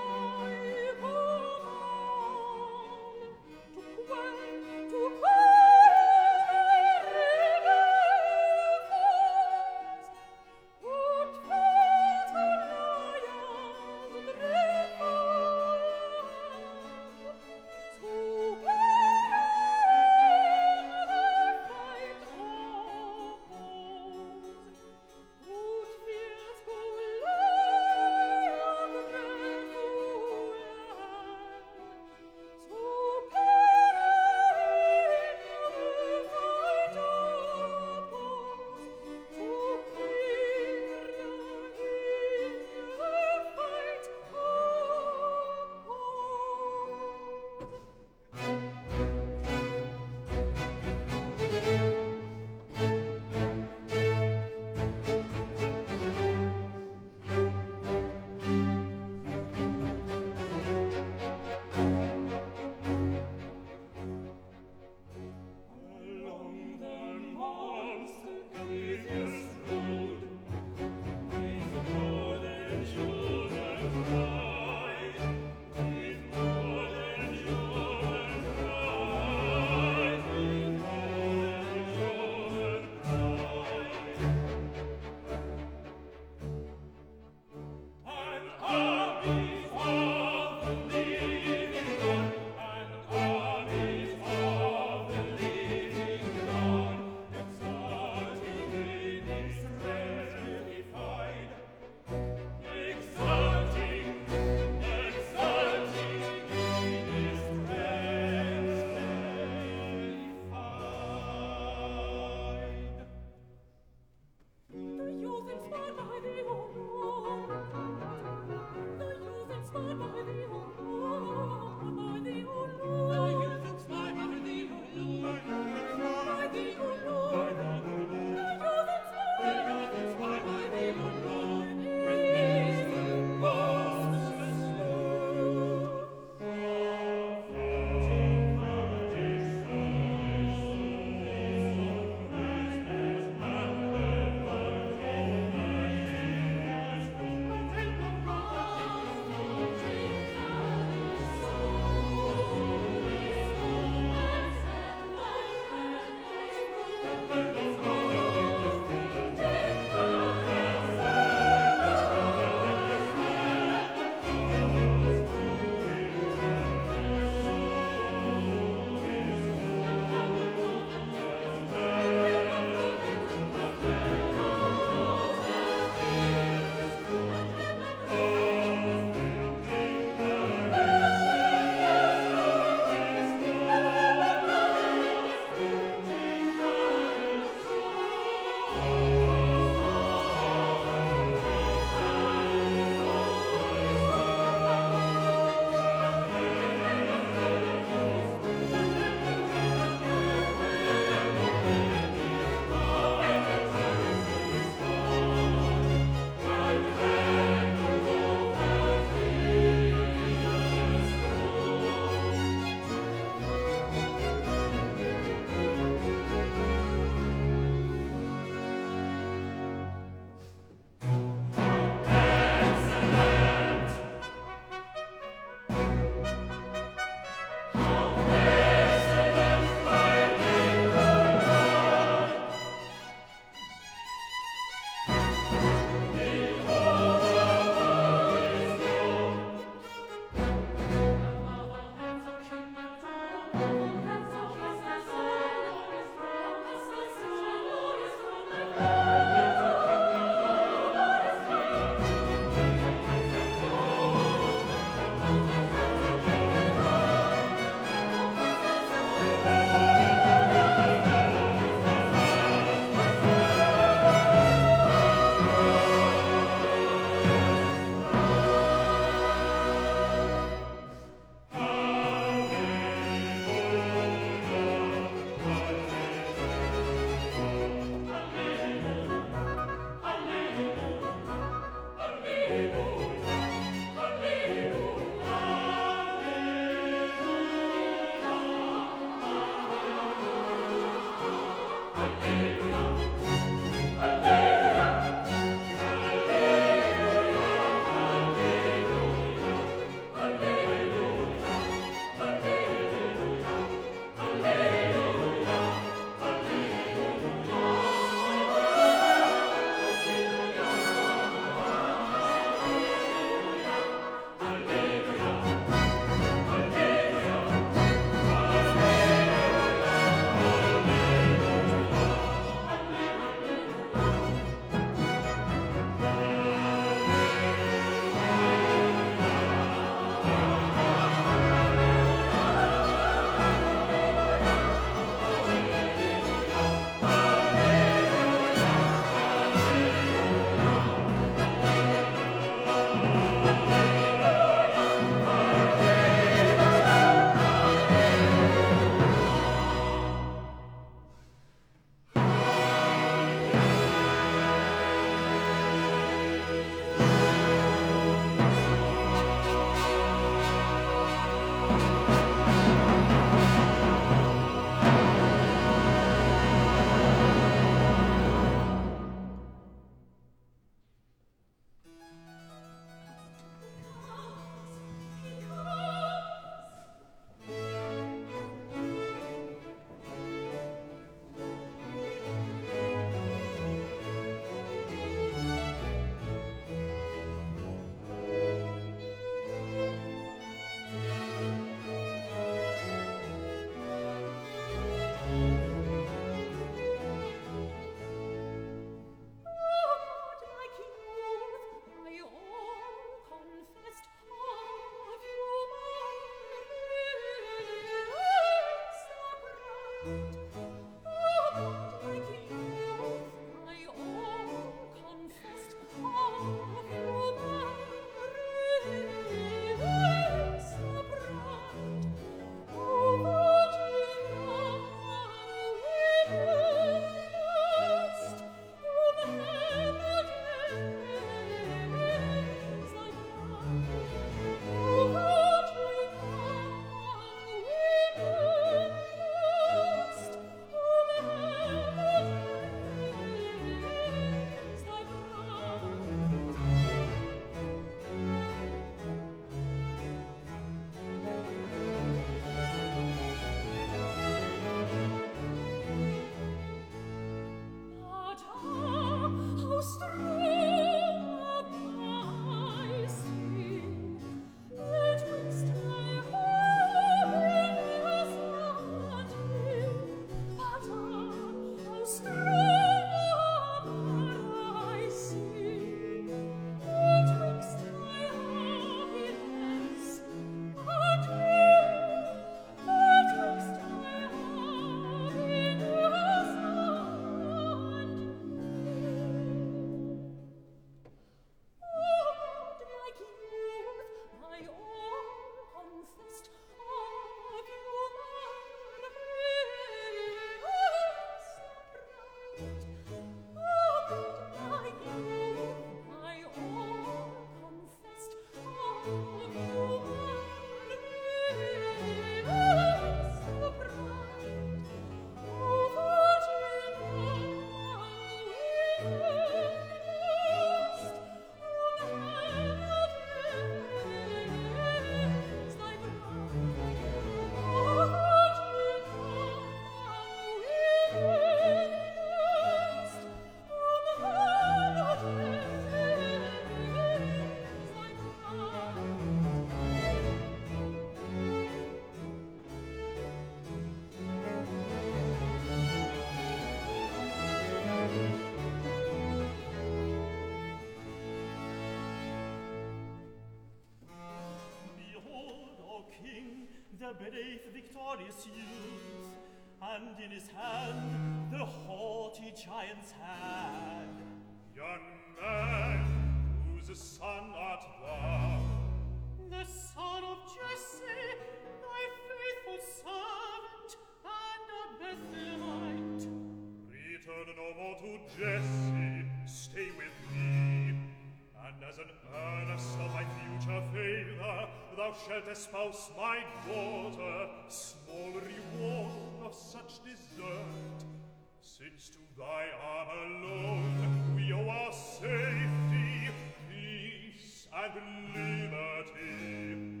a brave, victorious youth, and in his hand the haughty giant's hand. Young man, whose son art thou? The son of Jesse, thy faithful servant and a Bethlehemite. Return no more to Jesse, stay with me, and as an earnest of my future favor, thou shalt espouse my daughter. Small reward of such desert, since to thy arm alone we owe our safety, peace, and liberty.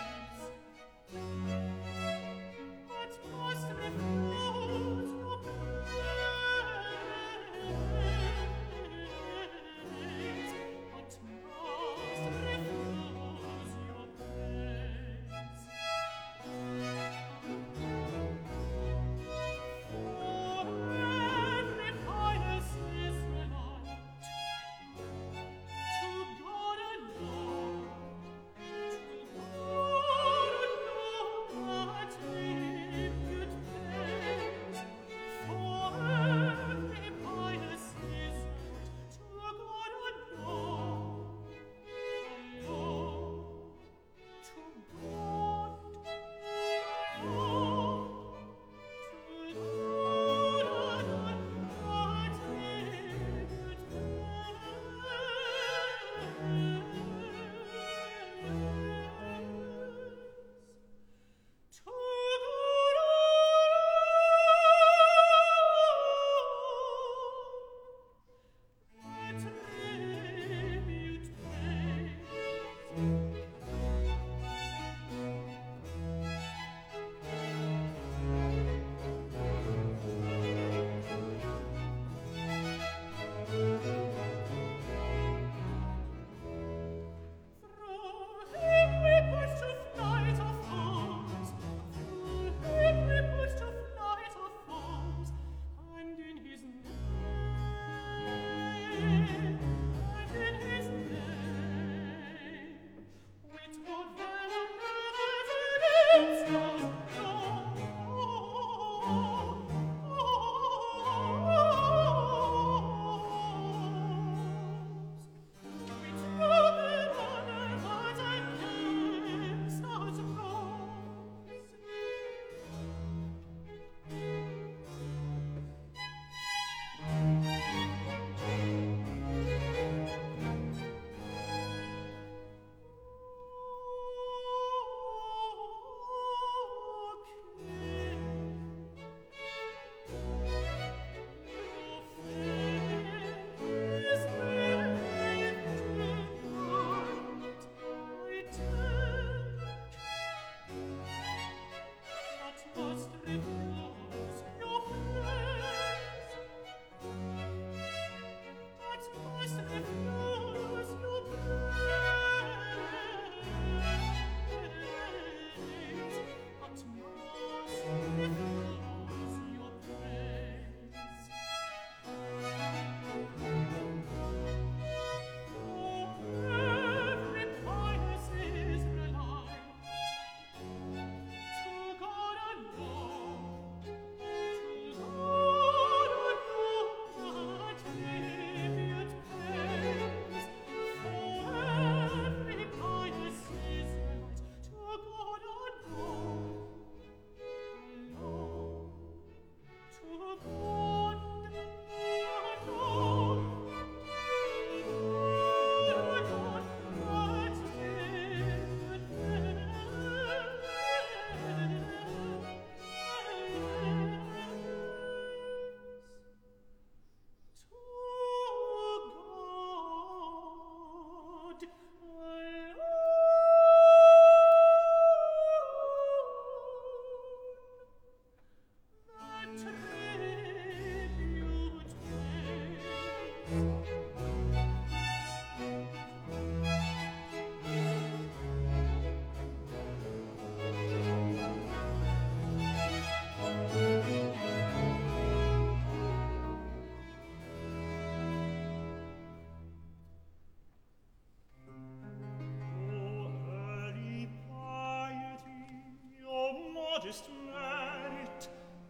But must refuse your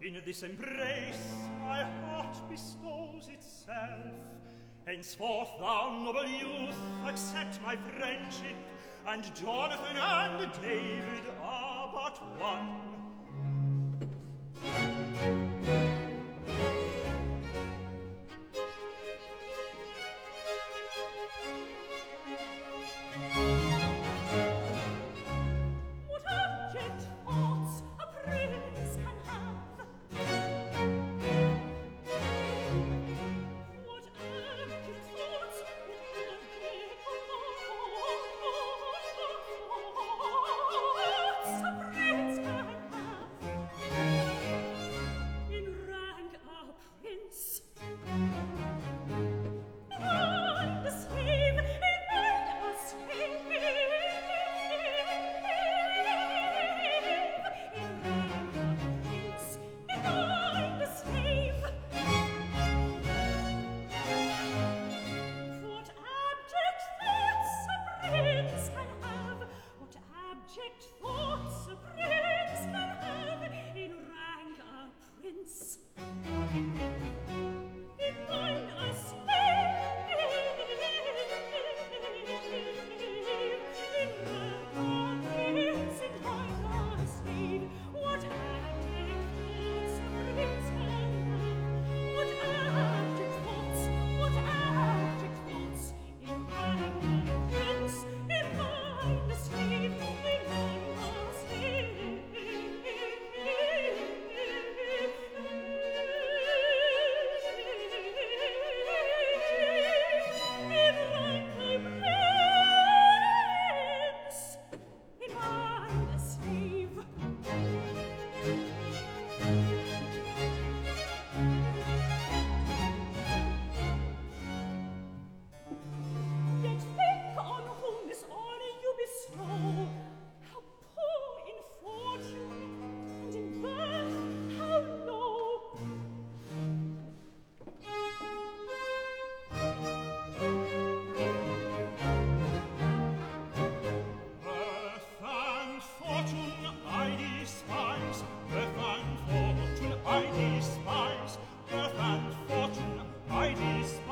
In this embrace my heart bestows itself. Henceforth, thou noble youth, accept my friendship, and Jonathan and David are but one.